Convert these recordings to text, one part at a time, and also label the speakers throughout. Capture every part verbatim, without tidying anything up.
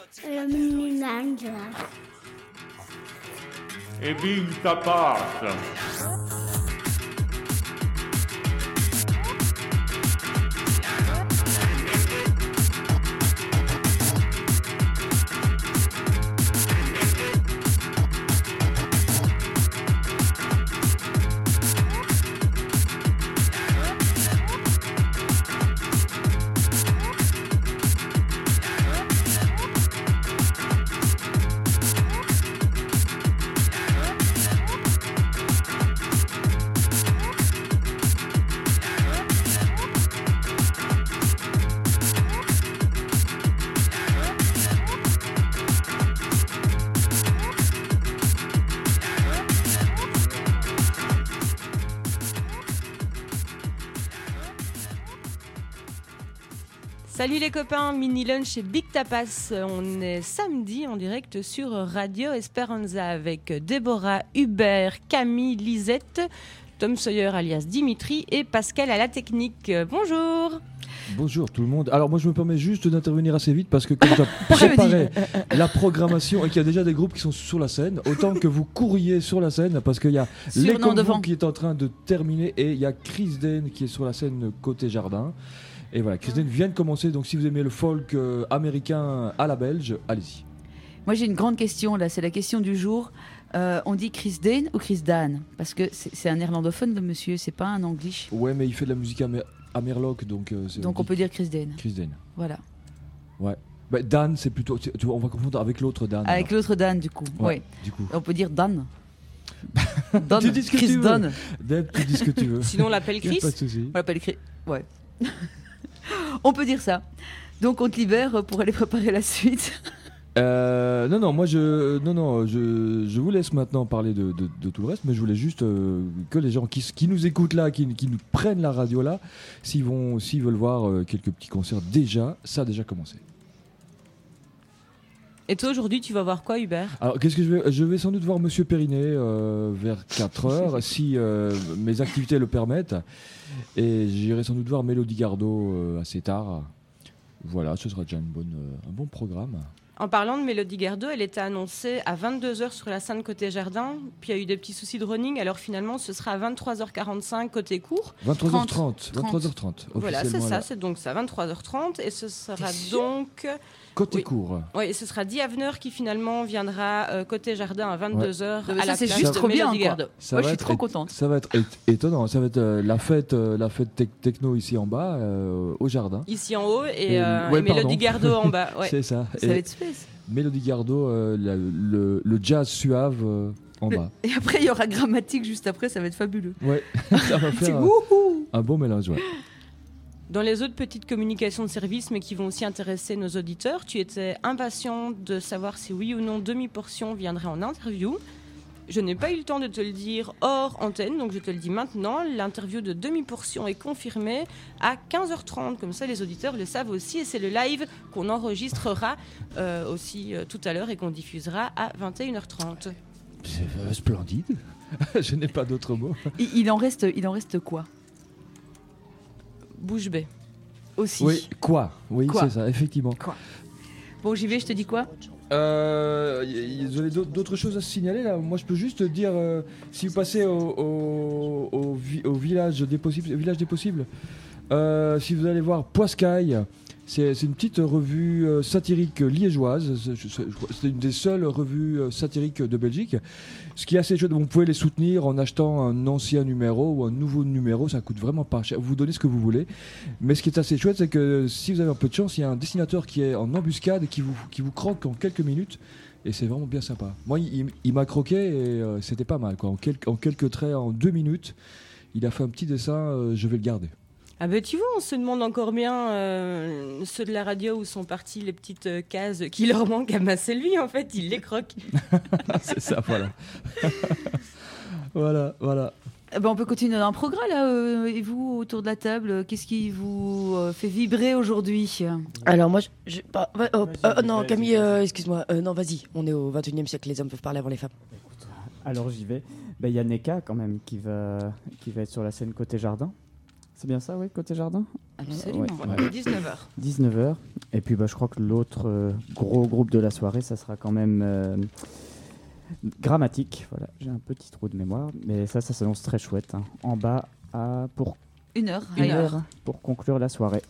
Speaker 1: Le mini-ninja.
Speaker 2: Et bim, ça passe.
Speaker 3: Salut les copains, mini lunch et Big Tapas. On est samedi en direct sur Radio Esperanza avec Déborah, Hubert, Camille, Lisette, Tom Sawyer alias Dimitri et Pascal à la technique. Bonjour.
Speaker 4: Bonjour tout le monde. Alors moi je me permets juste d'intervenir assez vite parce que comme tu as préparé la programmation et qu'il y a déjà des groupes qui sont sur la scène, autant que vous couriez sur la scène parce qu'il y a Les Convents qui est en train de terminer et il y a Chris Dane qui est sur la scène côté jardin. Et voilà, Chris Dane vient de commencer, donc si vous aimez le folk euh, américain à la belge, allez-y.
Speaker 5: Moi j'ai une grande question là, c'est la question du jour. Euh, on dit Chris Dane ou Chris Dan? Parce que c'est, c'est un néerlandophone le monsieur, c'est pas un anglish.
Speaker 4: Ouais, mais il fait de la musique amer- amerloc, donc... Euh, c'est,
Speaker 5: donc on, on peut dire Chris Dane.
Speaker 4: Chris Dane.
Speaker 5: Voilà. Ouais.
Speaker 4: Bah, Dan, c'est plutôt... Tu vois, on va confondre avec l'autre Dan.
Speaker 5: Avec alors. l'autre Dan, du coup. Ouais, ouais.
Speaker 4: Du coup.
Speaker 5: On peut dire Dan. Dan.
Speaker 4: Tu dis ce que
Speaker 5: Chris
Speaker 4: tu veux.
Speaker 5: Dan.
Speaker 4: Deb, tu dis ce que tu veux.
Speaker 3: Sinon on l'appelle Chris.
Speaker 4: Pas de souci.
Speaker 5: On l'appelle Chris. Ouais. On peut dire ça. Donc on te libère pour aller préparer la suite.
Speaker 4: Euh, non, non, moi je, non, non, je, je vous laisse maintenant parler de, de, de tout le reste, mais je voulais juste euh, que les gens qui, qui nous écoutent là, qui, qui nous prennent la radio là, s'ils, vont, s'ils veulent voir euh, quelques petits concerts déjà, ça a déjà commencé.
Speaker 3: Et toi aujourd'hui tu vas voir quoi Hubert?
Speaker 4: Alors qu'est-ce que je vais, je vais sans doute voir Monsieur Périnet euh, vers quatre heures si euh, mes activités le permettent, et j'irai sans doute voir Mélodie Gardot euh, assez tard. Voilà, ce sera déjà une bonne, euh, un bon programme.
Speaker 3: En parlant de Mélodie Gardot, elle était annoncée à vingt-deux heures sur la scène côté jardin, puis il y a eu des petits soucis de running, alors finalement ce sera à vingt-trois heures quarante-cinq côté court.
Speaker 4: vingt-trois heures trente. vingt-trois heures trente.
Speaker 3: Voilà, c'est ça, c'est donc ça, vingt-trois heures trente, et ce sera donc...
Speaker 4: Côté
Speaker 3: oui.
Speaker 4: court.
Speaker 3: Oui, et ce sera Die Avener qui finalement viendra euh, côté jardin à vingt-deux heures
Speaker 5: ouais.
Speaker 3: à la
Speaker 5: c'est
Speaker 3: place
Speaker 5: juste
Speaker 3: de
Speaker 5: trop
Speaker 3: Mélodie
Speaker 5: bien,
Speaker 3: Gardot.
Speaker 5: Moi je suis
Speaker 4: être,
Speaker 5: trop contente.
Speaker 4: Ça va être é- étonnant, ça va être euh, la fête, euh, la fête te- techno ici en bas, euh, au jardin.
Speaker 3: Ici en haut et,
Speaker 4: et,
Speaker 3: euh,
Speaker 4: ouais,
Speaker 3: et Mélodie Gardot en bas. Ouais.
Speaker 4: C'est ça.
Speaker 5: Ça
Speaker 4: et
Speaker 5: va être space.
Speaker 4: Mélodie Gardot, euh, la, le, le jazz suave euh, en
Speaker 5: le,
Speaker 4: bas.
Speaker 5: Et après il y aura Grammatique juste après, ça va être fabuleux.
Speaker 4: Ouais, ça va faire un, un bon mélange, ouais.
Speaker 3: Dans les autres petites communications de service, mais qui vont aussi intéresser nos auditeurs, tu étais impatient de savoir si oui ou non Demi-Portion viendrait en interview. Je n'ai pas eu le temps de te le dire hors antenne, donc je te le dis maintenant. L'interview de Demi-Portion est confirmée à quinze heures trente, comme ça les auditeurs le savent aussi. Et c'est le live qu'on enregistrera euh, aussi euh, tout à l'heure et qu'on diffusera à vingt et une heures trente.
Speaker 4: C'est euh, splendide. Je n'ai pas d'autres mots.
Speaker 5: Il, il, en, reste, il en reste quoi?
Speaker 3: Bouche bée.
Speaker 5: Aussi.
Speaker 4: Oui, quoi Oui,
Speaker 5: quoi
Speaker 4: c'est ça, effectivement.
Speaker 5: Quoi Bon, j'y vais, je te dis quoi?
Speaker 4: Euh, y, y, vous avez d'autres choses à signaler là? Moi je peux juste dire euh, si vous passez au, au, au, vi, au village des possibles, village des possibles euh, si vous allez voir Poiscaille, c'est, c'est une petite revue euh, satirique liégeoise, c'est, c'est, c'est une des seules revues euh, satiriques de Belgique. Ce qui est assez chouette, vous pouvez les soutenir en achetant un ancien numéro ou un nouveau numéro, ça coûte vraiment pas cher, vous donnez ce que vous voulez. Mais ce qui est assez chouette, c'est que si vous avez un peu de chance, il y a un dessinateur qui est en embuscade et qui vous, qui vous croque en quelques minutes, et c'est vraiment bien sympa. Moi, il, il m'a croqué et euh, c'était pas mal, quoi. En, quel, en quelques traits, en deux minutes, il a fait un petit dessin, euh, je vais le garder.
Speaker 3: Ah ben tu vois, on se demande encore bien euh, ceux de la radio où sont parties les petites euh, cases qui leur manquent. Ah ben c'est lui en fait, il les croque.
Speaker 4: C'est ça, voilà. voilà, voilà.
Speaker 5: Eh ben, on peut continuer dans un programme là. Euh, et vous, autour de la table, qu'est-ce qui vous euh, fait vibrer aujourd'hui?
Speaker 6: Alors moi, je, je bah, bah, oh, euh, non Camille, euh, excuse-moi. Euh, non, vas-y. On est au vingt et unième siècle, les hommes peuvent parler avant les femmes.
Speaker 7: Alors j'y vais. Il bah, y a Neka quand même qui va, qui va être sur la scène côté jardin. C'est bien ça, oui, côté jardin.
Speaker 5: Absolument.
Speaker 7: Ouais, ouais.
Speaker 3: dix-neuf heures.
Speaker 7: dix-neuf heures. Et puis bah, je crois que l'autre euh, gros groupe de la soirée, ça sera quand même euh, Grammatique. Voilà, j'ai un petit trou de mémoire, mais ça, ça s'annonce très chouette. Hein. En bas, à, pour,
Speaker 5: Une heure.
Speaker 3: Une
Speaker 5: ailleurs.
Speaker 3: heure.
Speaker 7: pour conclure la soirée.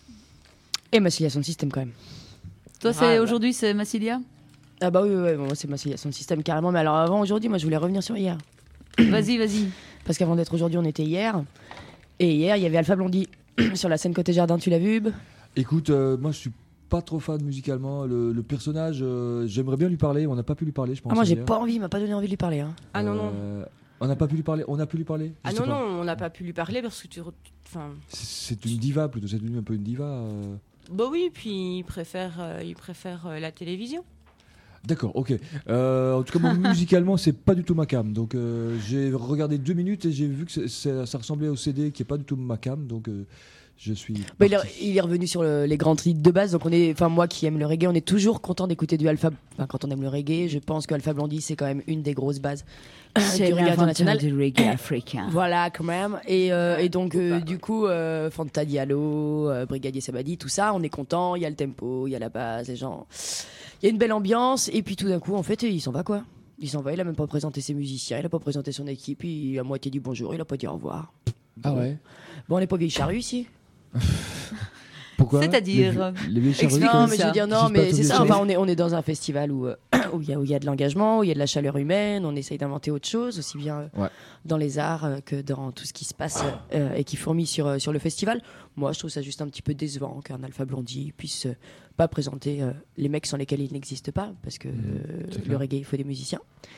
Speaker 6: Et Massilia Sound System quand même.
Speaker 5: Toi, c'est
Speaker 3: Grave.
Speaker 5: aujourd'hui, c'est Massilia.
Speaker 6: Ah bah oui, oui, oui, moi c'est Massilia Sound System carrément. Mais alors avant aujourd'hui, moi je voulais revenir sur hier.
Speaker 5: Vas-y, vas-y.
Speaker 6: Parce qu'avant d'être aujourd'hui, on était hier. Et hier, il y avait Alpha Blondie sur la scène côté jardin. Tu l'as vu, Hub?
Speaker 4: Écoute, euh, moi je suis pas trop fan musicalement. Le, le personnage, euh, j'aimerais bien lui parler. On n'a pas pu lui parler, je pense.
Speaker 6: Ah, moi j'ai
Speaker 4: hier.
Speaker 6: pas envie, il m'a pas donné envie de lui parler. Hein.
Speaker 3: Ah non, non.
Speaker 4: Euh, On n'a pas pu lui parler. On a pu lui parler.
Speaker 3: Ah
Speaker 4: Je sais
Speaker 3: non,
Speaker 4: pas.
Speaker 3: non, on n'a pas pu lui parler parce que tu. re- Enfin.
Speaker 4: C'est c'est une diva plutôt. C'est devenu un peu une diva. euh.
Speaker 3: Bah oui, puis il préfère, euh, il préfère euh, la télévision.
Speaker 4: D'accord, ok. Euh, en tout cas, moi, musicalement, c'est pas du tout ma cam. Donc, euh, j'ai regardé deux minutes et j'ai vu que c'est- c'est- ça ressemblait au C D qui est pas du tout ma cam. Donc, euh, je suis.
Speaker 6: Bah, il, est,
Speaker 4: parti.
Speaker 6: il est revenu sur le- les grands titres de base. Donc on est, enfin moi qui aime le reggae, on est toujours content d'écouter du Alpha. Enfin, quand on aime le reggae, je pense que Alpha Blondie c'est quand même une des grosses bases
Speaker 5: C'est
Speaker 6: du reggae international.
Speaker 5: du reggae africain.
Speaker 6: Voilà, quand même. Et, euh, et donc, euh, du coup, euh, Fanta Diallo, euh, Brigadier Sabadi, tout ça, on est content. Il y a le tempo, il y a la base, les gens. Il y a une belle ambiance. Et puis tout d'un coup, en fait, il s'en va quoi. Il s'en va, il a même pas présenté ses musiciens, il a pas présenté son équipe, il a moitié dit bonjour, il a pas dit au revoir.
Speaker 4: Ah ouais.
Speaker 6: Bon, on n'est pas vieille charrue ici.
Speaker 4: Pourquoi
Speaker 5: C'est-à-dire
Speaker 4: Les, les vieilles charrues,
Speaker 5: Explique-nous
Speaker 4: quoi.
Speaker 6: Non, mais je
Speaker 5: ça.
Speaker 6: veux dire,
Speaker 4: Qu'est-ce
Speaker 6: non,
Speaker 4: qui se
Speaker 6: mais
Speaker 4: passe au
Speaker 6: c'est ça.
Speaker 4: Vietnam
Speaker 6: Enfin, on est, on est dans un festival où euh, où il y, a- où il y a de l'engagement, où il y a de la chaleur humaine, on essaye d'inventer autre chose, aussi bien euh,
Speaker 4: Ouais.
Speaker 6: dans les arts euh, que dans tout ce qui se passe euh, et qui fourmille sur, euh, sur le festival. Moi, je trouve ça juste un petit peu décevant qu'un Alpha Blondie puisse euh, pas présenter euh, les mecs sans lesquels il n'existe pas, parce que euh,
Speaker 4: c'est
Speaker 6: le
Speaker 4: clair.
Speaker 6: reggae, il faut des musiciens.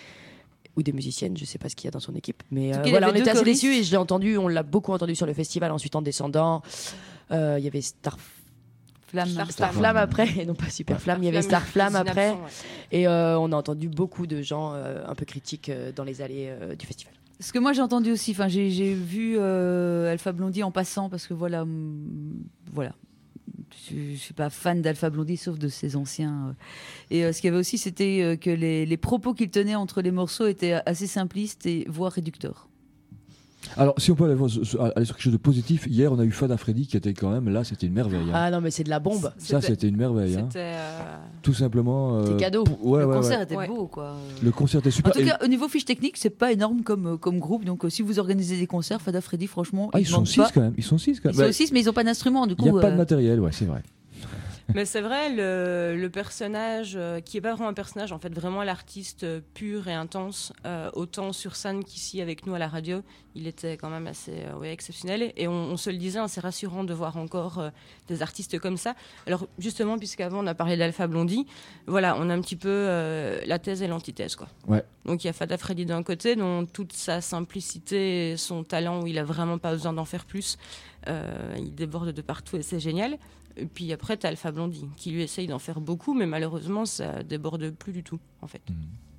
Speaker 6: Ou des musiciennes, je sais pas ce qu'il y a dans son équipe. Mais
Speaker 5: tout
Speaker 6: euh,
Speaker 5: cas, il
Speaker 6: voilà, on
Speaker 5: avait
Speaker 6: était
Speaker 5: deux
Speaker 6: assez
Speaker 5: choristes.
Speaker 6: déçus et je l'ai entendu, on l'a beaucoup entendu sur le festival, ensuite en descendant. Euh, Il y avait Star
Speaker 5: Flamme.
Speaker 3: Star-
Speaker 6: Star Flamme après, et non pas Super Flamme, il y avait Star Flamme après.
Speaker 3: Synapson, ouais.
Speaker 6: Et euh, on a entendu beaucoup de gens euh, un peu critiques euh, dans les allées euh, du festival.
Speaker 5: Ce que moi j'ai entendu aussi, enfin j'ai j'ai vu euh, Alpha Blondie en passant parce que voilà, hum, voilà. Je, je suis pas fan d'Alpha Blondie sauf de ses anciens. euh. Et euh, ce qu'il y avait aussi, c'était euh, que les, les propos qu'il tenait entre les morceaux étaient assez simplistes et voire réducteurs.
Speaker 4: Alors, si on peut aller, voir- aller sur quelque chose de positif, hier on a eu Fada Freddy qui était quand même là, c'était une merveille. hein.
Speaker 6: Ah non, mais c'est de la bombe.
Speaker 4: Ça, c'était une merveille. hein.
Speaker 3: C'était. euh,
Speaker 4: Tout simplement.
Speaker 6: C'est
Speaker 4: euh,
Speaker 6: cadeau.
Speaker 4: pour- ouais,
Speaker 5: le
Speaker 4: ouais,
Speaker 5: concert
Speaker 4: ouais.
Speaker 5: était
Speaker 3: Ouais.
Speaker 5: beau quoi.
Speaker 4: Le concert était
Speaker 5: En
Speaker 4: super.
Speaker 5: tout
Speaker 4: Et-
Speaker 5: cas, au niveau fiche technique, c'est pas énorme comme, euh, comme groupe. Donc, euh, si vous organisez des concerts, Fada Freddy, franchement,
Speaker 4: Ah, ils
Speaker 5: ils
Speaker 4: sont
Speaker 5: manquent
Speaker 4: six
Speaker 5: pas.
Speaker 4: quand même. Ils sont six quand
Speaker 5: Ils
Speaker 4: même.
Speaker 5: sont six, mais ils ont pas d'instrument. Du
Speaker 4: Il n'y
Speaker 5: coup,
Speaker 4: a pas de
Speaker 5: euh,
Speaker 4: matériel, ouais, c'est vrai.
Speaker 3: Mais c'est vrai, le, le personnage, euh, qui est pas vraiment un personnage, en fait, vraiment l'artiste euh, pur et intense, euh, autant sur scène qu'ici avec nous à la radio, il était quand même assez euh, ouais, exceptionnel. Et on, on se le disait, hein, c'est rassurant de voir encore euh, des artistes comme ça. Alors, justement, puisqu'avant on a parlé d'Alpha Blondie, voilà, on a un petit peu euh, la thèse et l'antithèse, quoi.
Speaker 4: Ouais.
Speaker 3: Donc, il y a Fada Freddy d'un côté, dont toute sa simplicité et son talent, où il a vraiment pas besoin d'en faire plus, euh, il déborde de partout et c'est génial. Et puis après, t'as Alpha Blondie, qui lui essaye d'en faire beaucoup, mais malheureusement, ça déborde plus du tout, en fait.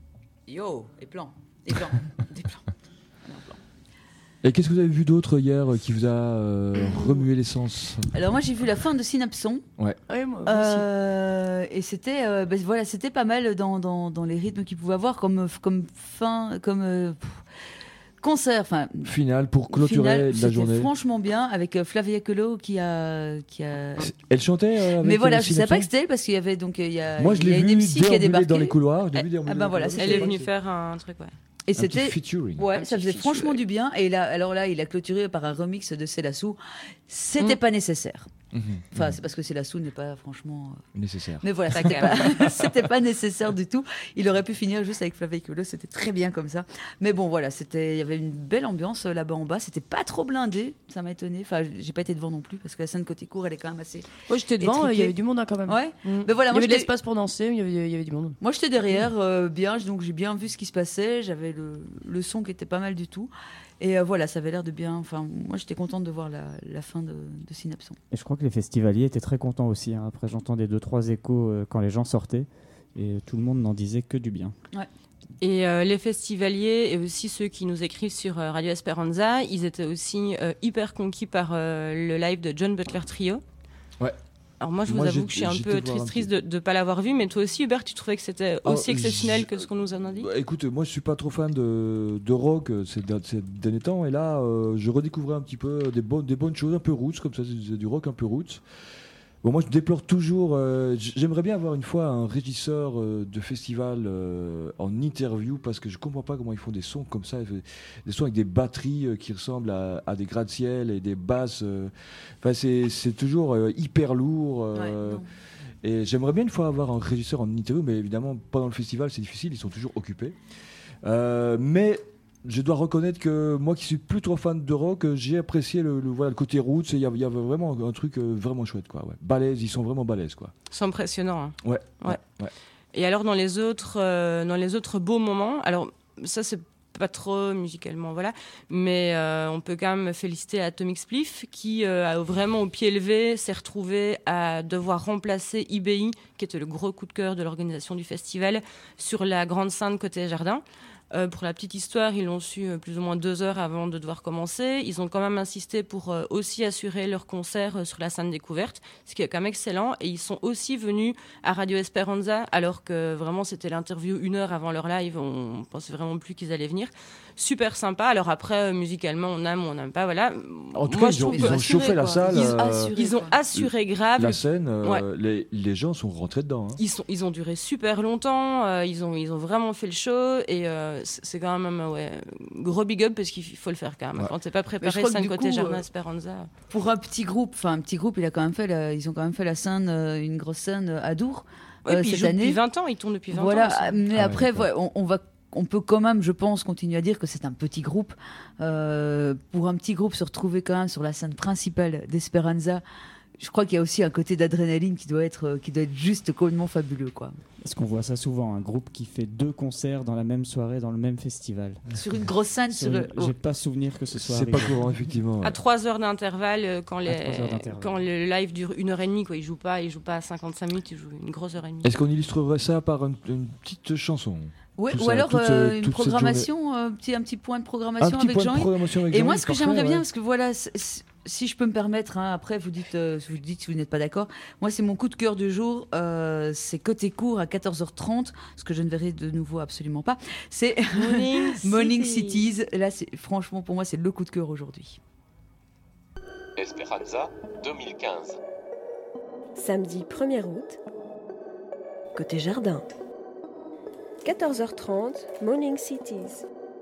Speaker 5: Yo, et plans, des plans, des plans.
Speaker 4: Et qu'est-ce que vous avez vu d'autre hier euh, qui vous a euh, remué l'essence?
Speaker 5: Alors moi j'ai vu la fin de Synapson.
Speaker 6: Ouais, moi, moi aussi.
Speaker 5: Euh, et c'était euh, ben, voilà, c'était pas mal dans, dans, dans les rythmes qu'il pouvait avoir comme, comme fin, comme euh, pff, concert. Enfin,
Speaker 4: Finale pour clôturer
Speaker 5: finale,
Speaker 4: la
Speaker 5: c'était
Speaker 4: journée.
Speaker 5: franchement bien avec euh, Flavia Colo qui a, qui a...
Speaker 4: Elle chantait euh, avec
Speaker 5: Mais voilà,
Speaker 4: euh,
Speaker 5: je savais pas
Speaker 4: Synapson
Speaker 5: que c'était elle parce qu'il y avait donc il y a,
Speaker 4: Moi, je
Speaker 5: il y a
Speaker 4: l'ai
Speaker 5: une
Speaker 4: vu
Speaker 5: M C qui a
Speaker 4: déambuler
Speaker 5: débarqué.
Speaker 4: dans les couloirs. je l'ai vu
Speaker 5: Ah,
Speaker 4: déambuler
Speaker 5: ah
Speaker 4: dans
Speaker 5: ben
Speaker 4: les
Speaker 5: voilà,
Speaker 4: couloirs.
Speaker 3: Elle est
Speaker 5: c'est-
Speaker 3: venue faire un truc, ouais.
Speaker 5: Et
Speaker 4: Un petit
Speaker 5: c'était
Speaker 4: featuring.
Speaker 5: ouais,
Speaker 6: Un
Speaker 5: ça
Speaker 6: petit
Speaker 5: faisait
Speaker 6: featuring.
Speaker 5: franchement du bien. Et là, alors là, il a clôturé par un remix de Célassou. C'était
Speaker 3: Mm.
Speaker 5: pas nécessaire.
Speaker 4: Mhm.
Speaker 5: Enfin,
Speaker 4: Mhm.
Speaker 5: c'est parce que Célassou n'est pas franchement. euh,
Speaker 4: Nécessaire.
Speaker 5: Mais voilà,
Speaker 3: Ça,
Speaker 5: c'était
Speaker 3: quand
Speaker 5: pas, c'était pas nécessaire du tout. Il aurait pu finir juste avec Flavia Colo, c'était très bien comme ça. Mais bon, voilà, c'était, il y avait une belle ambiance euh, là-bas en bas. C'était pas trop blindé, ça m'a étonné. Enfin, j'ai pas été devant non plus parce que la scène côté court, elle est quand même assez.
Speaker 6: Moi j'étais devant,
Speaker 5: étriqué.
Speaker 6: il y avait du monde hein, quand même.
Speaker 5: Ouais.
Speaker 6: Mm.
Speaker 5: Mais voilà,
Speaker 6: il y
Speaker 5: moi,
Speaker 6: avait de
Speaker 5: j'étais-
Speaker 6: l'espace pour danser, mais il y avait, il y avait du monde.
Speaker 5: Moi, j'étais derrière, euh, bien, donc j'ai bien vu ce qui se passait. J'avais le, le son qui était pas mal du tout. Et euh, voilà, ça avait l'air de bien. Enfin, moi, j'étais contente de voir la, la fin de, de Synapson.
Speaker 7: Et je crois que les festivaliers étaient très contents aussi. hein. Après, j'entendais deux, trois échos euh, quand les gens sortaient. Et tout le monde n'en disait que du bien.
Speaker 3: Et euh, les festivaliers et aussi ceux qui nous écrivent sur euh, Radio Esperanza, ils étaient aussi euh, hyper conquis par euh, le live de John Butler Trio.
Speaker 4: Ouais.
Speaker 3: Alors moi, je vous
Speaker 4: Moi,
Speaker 3: avoue
Speaker 4: j'ai-
Speaker 3: que je suis un
Speaker 4: j'ai
Speaker 3: peu
Speaker 4: été voir un
Speaker 3: triste triste de ne pas l'avoir vu, mais toi aussi, Hubert, tu trouvais que c'était
Speaker 4: Ah,
Speaker 3: aussi exceptionnel
Speaker 4: j-
Speaker 3: que ce qu'on nous en a dit?
Speaker 4: Bah, écoute, moi je suis pas trop fan de, de rock euh, ces, da- ces derniers temps, et là euh, je redécouvrais un petit peu des, bonnes des bonnes choses, un peu roots, comme ça, c'est c'est du rock un peu roots. Bon, moi je déplore toujours, euh, j- j'aimerais bien avoir une fois un régisseur euh, de festival euh, en interview, parce que je comprends pas comment ils font des sons comme ça, ils font des sons avec des batteries euh, qui ressemblent à, à des gratte-ciel et des basses. euh, Enfin, c'est c'est toujours euh, hyper lourd. euh,
Speaker 5: Ouais, non.
Speaker 4: et j'aimerais bien une fois avoir un régisseur en interview, mais évidemment, pendant le festival, c'est difficile, ils sont toujours occupés. Euh, mais je dois reconnaître que moi qui suis plus trop fan de rock, euh, j'ai apprécié le, le- voilà, le côté roots, et il y avait il y avait vraiment un truc euh, vraiment chouette, quoi. Ouais. Balèze, ils sont vraiment balèzes, quoi.
Speaker 3: C'est impressionnant. Hein.
Speaker 4: Ouais.
Speaker 3: Ouais.
Speaker 4: ouais.
Speaker 3: Et alors, dans les autres, euh, dans les autres beaux moments, alors ça, c'est pas trop musicalement, voilà, mais euh, on peut quand même féliciter Atomic Spliff qui, euh, a vraiment au pied levé, s'est retrouvé à devoir remplacer I B I, qui était le gros coup de cœur de l'organisation du festival, sur la grande scène côté jardin. Euh, pour la petite histoire, ils l'ont su euh, plus ou moins deux heures avant de devoir commencer. Ils ont quand même insisté pour euh, aussi assurer leur concert euh, sur la scène découverte, ce qui est quand même excellent. Et ils sont aussi venus à Radio Esperanza, alors que vraiment c'était l'interview une heure avant leur live. On pensait vraiment plus qu'ils allaient venir. Super sympa. Alors après, euh, musicalement, on aime ou on n'aime pas. Voilà.
Speaker 4: En tout
Speaker 3: Moi,
Speaker 4: cas,
Speaker 3: je
Speaker 4: ils ont,
Speaker 3: trouve
Speaker 4: ils
Speaker 3: que
Speaker 4: ont
Speaker 3: assuré,
Speaker 4: chauffé la
Speaker 3: quoi.
Speaker 4: salle.
Speaker 5: Ils,
Speaker 4: euh,
Speaker 5: assuré,
Speaker 3: Ils ont
Speaker 5: quoi.
Speaker 3: assuré grave.
Speaker 4: la scène, euh,
Speaker 3: Ouais.
Speaker 4: les, les gens sont rentrés dedans. hein.
Speaker 3: Ils, sont, ils ont duré super longtemps, euh, ils, ont, ils ont vraiment fait le show et euh, c'est c'est quand même euh, ouais, gros big up parce qu'il faut le faire quand même.
Speaker 4: Ouais.
Speaker 3: Quand t'es pas
Speaker 5: Mais je
Speaker 3: préparé,
Speaker 5: crois que
Speaker 3: scène
Speaker 5: du
Speaker 3: côté
Speaker 5: coup,
Speaker 3: Jardin
Speaker 5: euh,
Speaker 3: Esperanza.
Speaker 5: Pour un petit groupe, enfin un petit groupe, il a quand même fait la- ils ont quand même fait la scène, euh, une grosse scène euh, à Dour
Speaker 3: Oui,
Speaker 5: euh,
Speaker 3: puis ils
Speaker 5: cette
Speaker 3: jouent
Speaker 5: année.
Speaker 3: depuis vingt ans, ils tournent depuis vingt
Speaker 5: Voilà,
Speaker 3: ans. aussi.
Speaker 5: mais
Speaker 4: Ah ouais,
Speaker 5: après,
Speaker 4: d'accord.
Speaker 5: ouais, on, on va, on peut quand même, je pense, continuer à dire que c'est un petit groupe. Euh, pour un petit groupe, se retrouver quand même sur la scène principale d'Esperanza, je crois qu'il y a aussi un côté d'adrénaline qui doit être, euh, qui doit être juste complètement fabuleux, quoi.
Speaker 7: Parce qu'on voit ça souvent, un groupe qui fait deux concerts dans la même soirée, dans le même festival.
Speaker 5: Sur une grosse scène,
Speaker 7: Sur
Speaker 5: sur
Speaker 7: une-
Speaker 5: le-
Speaker 7: J'ai pas souvenir que ce soit
Speaker 4: C'est pas
Speaker 7: arrivé.
Speaker 4: courant, effectivement. ouais.
Speaker 3: À trois heures d'intervalle, euh, quand, les,
Speaker 7: trois heures d'intervalle.
Speaker 3: quand le live dure une heure et demie, quoi. Ils jouent pas, ils jouent pas à cinquante-cinq minutes, ils jouent une grosse heure et demie.
Speaker 4: Est-ce qu'on illustrerait ça par une, une petite chanson
Speaker 5: Ouais,
Speaker 4: Tout
Speaker 5: ou
Speaker 4: ça,
Speaker 5: alors
Speaker 4: toute,
Speaker 5: euh,
Speaker 4: euh,
Speaker 5: une
Speaker 4: toute cette
Speaker 5: programmation, euh, petit, un petit point de
Speaker 4: Un
Speaker 5: programmation
Speaker 4: petit
Speaker 5: avec
Speaker 4: point de
Speaker 5: Jean-Yves.
Speaker 4: programmation avec
Speaker 5: Et moi,
Speaker 4: Jean-Yves,
Speaker 5: ce que
Speaker 4: parfait,
Speaker 5: j'aimerais bien,
Speaker 4: ouais.
Speaker 5: parce que voilà, c- c- si je peux me permettre, hein, après vous dites, euh, vous dites si vous n'êtes pas d'accord. Moi, c'est mon coup de cœur du jour. euh, c'est Côté Court à quatorze heures trente, ce que je ne verrai de nouveau absolument pas. C'est
Speaker 3: Morning,
Speaker 5: Morning
Speaker 3: City.
Speaker 5: Cities. Là, c'est franchement pour moi, c'est le coup de cœur aujourd'hui.
Speaker 8: Esperanza deux mille quinze.
Speaker 9: Samedi premier août, côté jardin. quatorze heures trente, Morning Cities.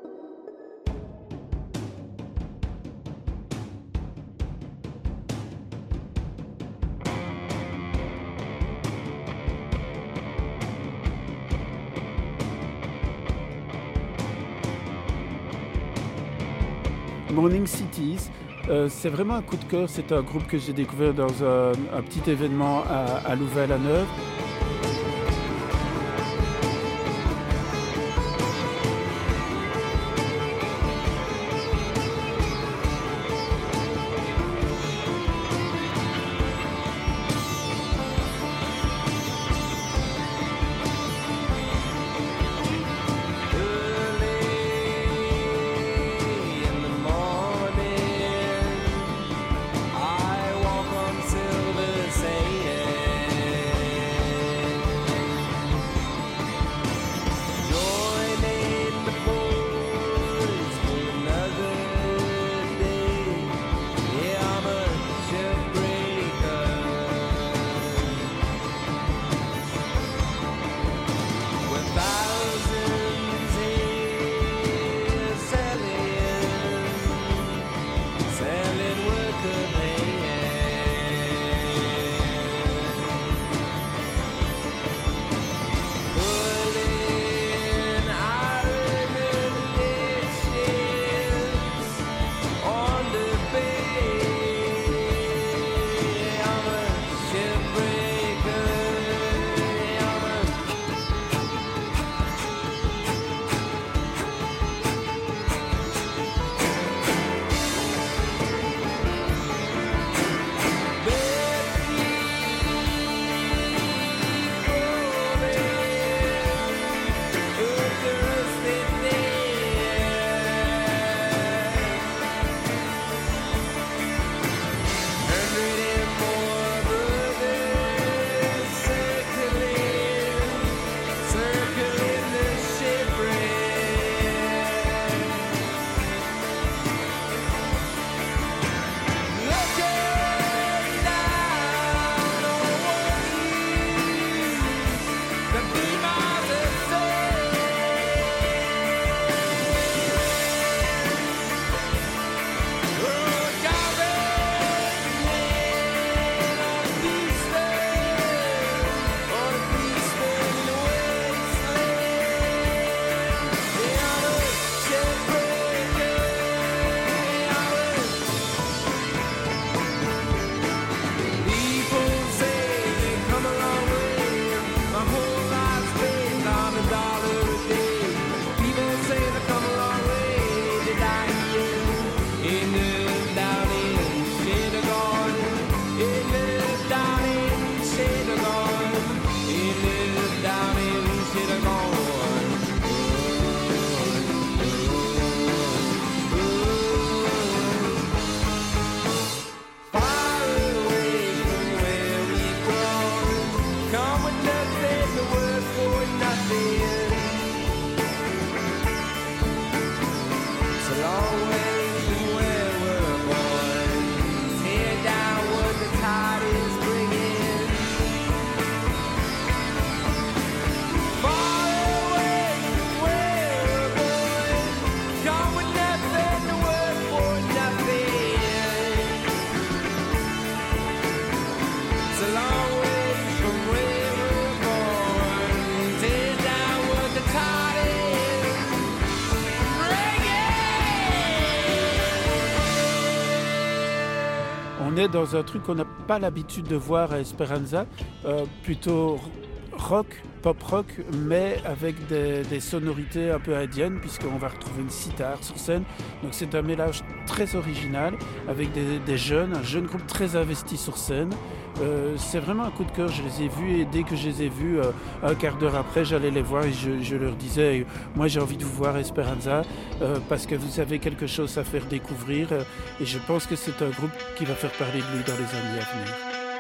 Speaker 10: Morning Cities, euh, c'est vraiment un coup de cœur. C'est un groupe que j'ai découvert dans un, un petit événement à, à Louvain-la-Neuve. est dans un truc qu'on n'a pas l'habitude de voir à Esperanza, euh, plutôt rock, pop rock, mais avec des, des sonorités un peu indiennes, puisqu'on va retrouver une sitar sur scène. Donc c'est un mélange très original, avec des, des jeunes, un jeune groupe très investi sur scène. Euh, c'est vraiment un coup de cœur, je les ai vus, et dès que je les ai vus, euh, un quart d'heure après, j'allais les voir et je, je leur disais, moi j'ai envie de vous voir Esperanza, euh, parce que vous avez quelque chose à faire découvrir, euh, et je pense que c'est un groupe qui va faire parler de lui dans les années à venir.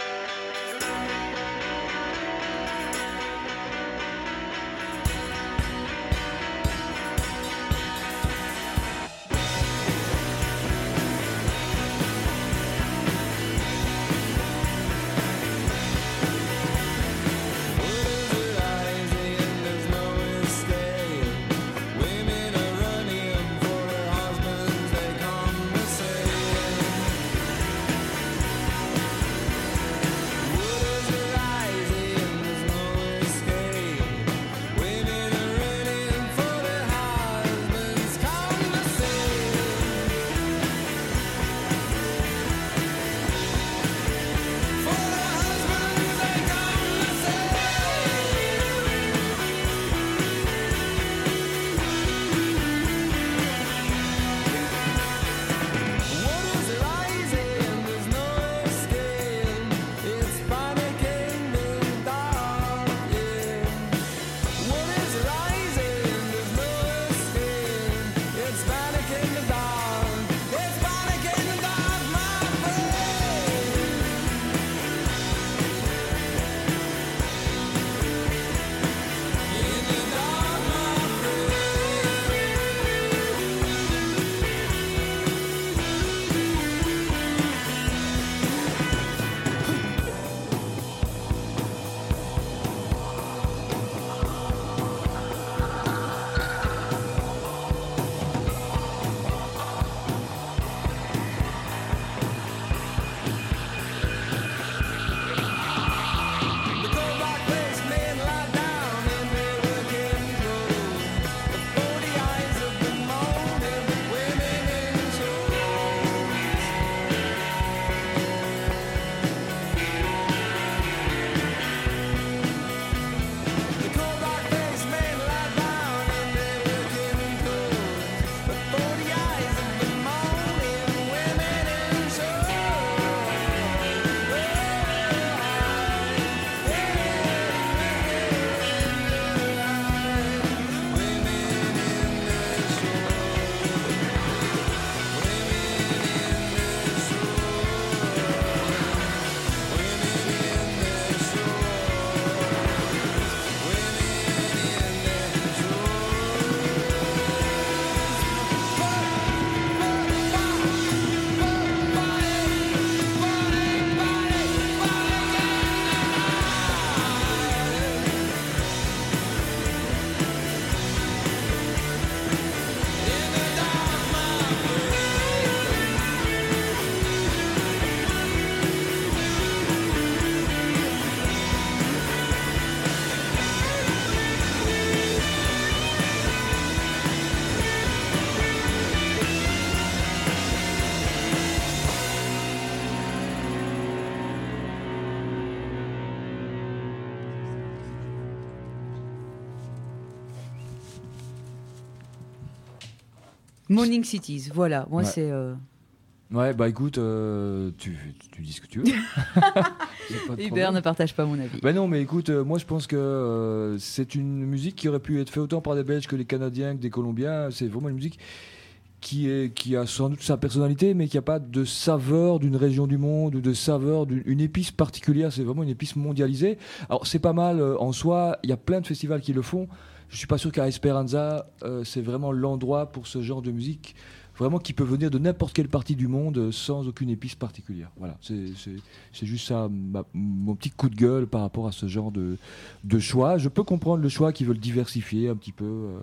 Speaker 5: Morning Cities, voilà. Moi,
Speaker 4: Ouais.
Speaker 5: c'est. euh,
Speaker 4: Ouais, bah écoute, euh, tu, tu dis ce que tu veux. Y a pas de
Speaker 5: Hubert
Speaker 4: problème.
Speaker 5: ne partage pas mon avis.
Speaker 4: Bah non, mais écoute, euh, moi je pense que euh, c'est une musique qui aurait pu être faite autant par des Belges que les Canadiens, que des Colombiens. C'est vraiment une musique qui, est, qui a sans doute sa personnalité, mais qui n'a pas de saveur d'une région du monde ou de saveur d'une une épice particulière. C'est vraiment une épice mondialisée. Alors c'est pas mal euh, en soi, il y a plein de festivals qui le font. Je suis pas sûr qu'à Esperanza, euh, c'est vraiment l'endroit pour ce genre de musique. Vraiment qui peut venir de n'importe quelle partie du monde euh, sans aucune épice particulière. Voilà, c'est, c'est, c'est juste ça, ma- mon petit coup de gueule par rapport à ce genre de, de choix. Je peux comprendre le choix qui veulent diversifier un petit peu euh,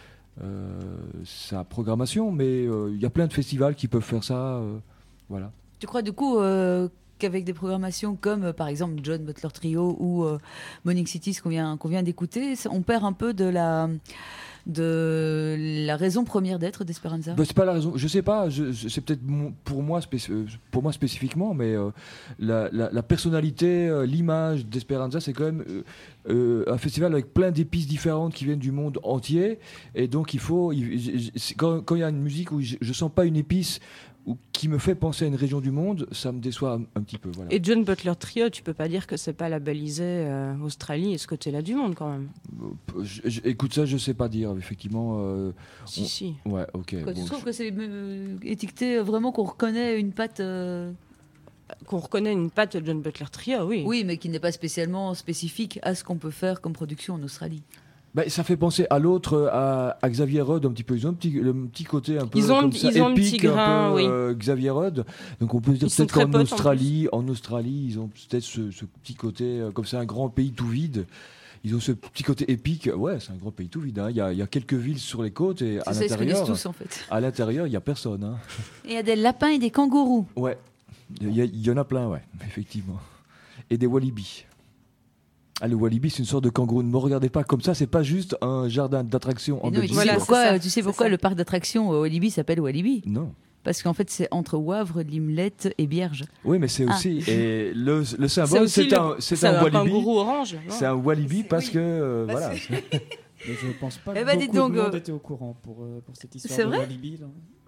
Speaker 4: euh, sa programmation, mais euh, il y a plein de festivals qui peuvent faire ça. euh, voilà.
Speaker 5: Tu crois du coup euh, qu'avec des programmations comme euh, par exemple John Butler Trio ou euh, Morning Cities qu'on vient, qu'on vient d'écouter, ça- on perd un peu de la, de la raison première d'être d'Esperanza.
Speaker 4: Bah, c'est pas la raison. Je sais pas. Je, je- c'est peut-être mon- pour moi, spéc- euh, pour moi spécifiquement, mais euh, la, la- la personnalité, euh, l'image d'Esperanza, c'est quand même euh, euh, un festival avec plein d'épices différentes qui viennent du monde entier. Et donc il faut. il- j- j- c'est quand quand il y a une musique où je, je sens pas une épice ou qui me fait penser à une région du monde, ça me déçoit un, un petit peu. Voilà.
Speaker 3: Et John Butler Trio, tu peux pas dire que c'est pas labellisé euh, Australie et ce côté-là du monde quand même.
Speaker 4: Je- je- écoute, ça, je sais pas dire. Effectivement. euh,
Speaker 3: Si,
Speaker 4: on-
Speaker 3: si.
Speaker 4: Ouais, ok.
Speaker 5: Quoi, tu
Speaker 4: bon,
Speaker 5: trouves que c'est euh, étiqueté euh, vraiment qu'on reconnaît une patte euh,
Speaker 3: Qu'on reconnaît une patte de John Butler Trio, oui.
Speaker 5: Oui, mais qui n'est pas spécialement spécifique à ce qu'on peut faire comme production en Australie.
Speaker 4: Bah, ça fait penser à l'autre, à, à Xavier Rudd un petit peu. Ils ont un petit, le petit côté un peu
Speaker 3: Ils ont-
Speaker 4: comme ça,
Speaker 3: ils ont un
Speaker 4: épique,
Speaker 3: petit grain,
Speaker 4: un peu,
Speaker 3: oui.
Speaker 4: euh, Xavier Rudd. Donc on peut dire
Speaker 3: Ils sont
Speaker 4: peut-être
Speaker 3: très
Speaker 4: qu'en
Speaker 3: potes, en
Speaker 4: Australie, en, Australie, ils ont peut-être ce, ce petit côté, euh, comme c'est un grand pays tout vide. Ils ont ce petit côté épique. Ouais, c'est un grand pays tout vide. hein. Il y, a, il y a quelques villes sur les côtes et à
Speaker 5: C'est ça, ils se connaissent
Speaker 4: l'intérieur,
Speaker 5: tous en fait.
Speaker 4: à l'intérieur, il y a personne. hein.
Speaker 5: Et il y a des lapins et des kangourous.
Speaker 4: Ouais, il y, a- il y en a plein, ouais, effectivement. Et des wallabis. Ah, le wallaby, c'est une sorte de kangourou. Ne me regardez pas comme ça, c'est pas juste un jardin d'attraction en
Speaker 5: Et non, mais tu
Speaker 4: Belgique.
Speaker 5: sais
Speaker 3: Voilà,
Speaker 5: pourquoi,
Speaker 3: c'est ça,
Speaker 5: tu sais
Speaker 3: c'est
Speaker 5: pourquoi
Speaker 3: ça.
Speaker 5: le parc d'attractions au Walibi s'appelle Walibi?
Speaker 4: Non.
Speaker 5: Parce qu'en fait, c'est entre Wavre, Limlette et Bierge.
Speaker 4: Oui, mais c'est
Speaker 5: Ah.
Speaker 4: aussi. Et le, le
Speaker 3: C'est
Speaker 4: symbole,
Speaker 3: aussi
Speaker 4: c'est
Speaker 3: le-
Speaker 4: un, c'est
Speaker 3: c'est
Speaker 4: un
Speaker 3: un
Speaker 4: wallaby.
Speaker 3: kangourou orange. non
Speaker 4: C'est un wallaby parce
Speaker 5: oui.
Speaker 4: que. euh,
Speaker 5: Bah,
Speaker 4: voilà.
Speaker 7: Mais je pense pas
Speaker 5: Eh
Speaker 7: que
Speaker 5: ben,
Speaker 7: beaucoup
Speaker 5: dites donc,
Speaker 7: de monde
Speaker 5: euh,
Speaker 7: était au courant pour, euh, pour cette histoire
Speaker 5: c'est
Speaker 7: de
Speaker 5: vrai
Speaker 7: Walibi. là.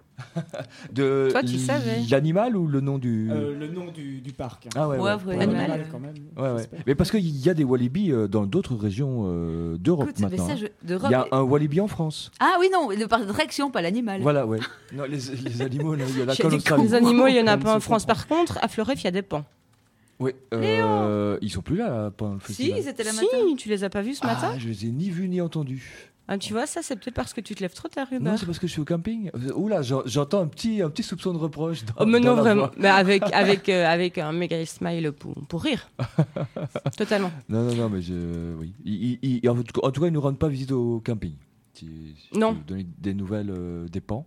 Speaker 4: De
Speaker 3: Toi, tu savais.
Speaker 4: l'animal ou le nom du.
Speaker 7: Euh, le nom du, du parc. hein.
Speaker 4: Ah ouais, ouais.
Speaker 5: Wavre,
Speaker 7: Pour
Speaker 5: animal.
Speaker 7: l'animal, quand même.
Speaker 4: Ouais, ouais.
Speaker 7: j'espère.
Speaker 4: Mais parce qu'il y a des wallabys euh, dans d'autres régions euh, d'Europe
Speaker 5: Écoute, mais
Speaker 4: maintenant.
Speaker 5: ça,
Speaker 4: hein.
Speaker 5: je-
Speaker 4: Il
Speaker 5: d'Europe.
Speaker 4: y a un wallaby en France.
Speaker 5: Ah oui, non, le parc d'attraction, pas l'animal.
Speaker 4: Voilà, ouais. Non, les, les animaux, là, il y en a
Speaker 5: J'ai
Speaker 4: qu'en
Speaker 5: dit
Speaker 4: Australie.
Speaker 3: Les animaux, il y en a
Speaker 7: Comme
Speaker 3: pas en
Speaker 7: se
Speaker 3: France.
Speaker 7: comprend.
Speaker 3: Par contre, à Fleuref, il y a des pans.
Speaker 4: Oui, euh, ils sont plus là, là pendant le
Speaker 5: Si,
Speaker 4: festival.
Speaker 5: ils étaient là
Speaker 3: Si,
Speaker 5: matin.
Speaker 3: tu les as pas vus ce matin
Speaker 4: Ah, je les ai ni vus ni entendus.
Speaker 3: Ah, tu vois, ça, c'est peut-être parce que tu te lèves trop tard, Hubert.
Speaker 4: Non, c'est parce que je suis au camping. Euh, Oula, j'en- j'entends un petit, un petit soupçon de reproche. Dans,
Speaker 3: Oh, mais
Speaker 4: dans
Speaker 3: non,
Speaker 4: la
Speaker 3: vraiment.
Speaker 4: voix.
Speaker 3: Mais avec, avec, euh, avec un méga smile pour, pour rire. Totalement.
Speaker 4: Non, non, non, mais je, oui. Ils- ils- ils- en, tout cas, en tout cas, ils ne nous rendent pas visite au camping. Si, si
Speaker 3: Non.
Speaker 4: je peux vous donner des nouvelles euh, des pans.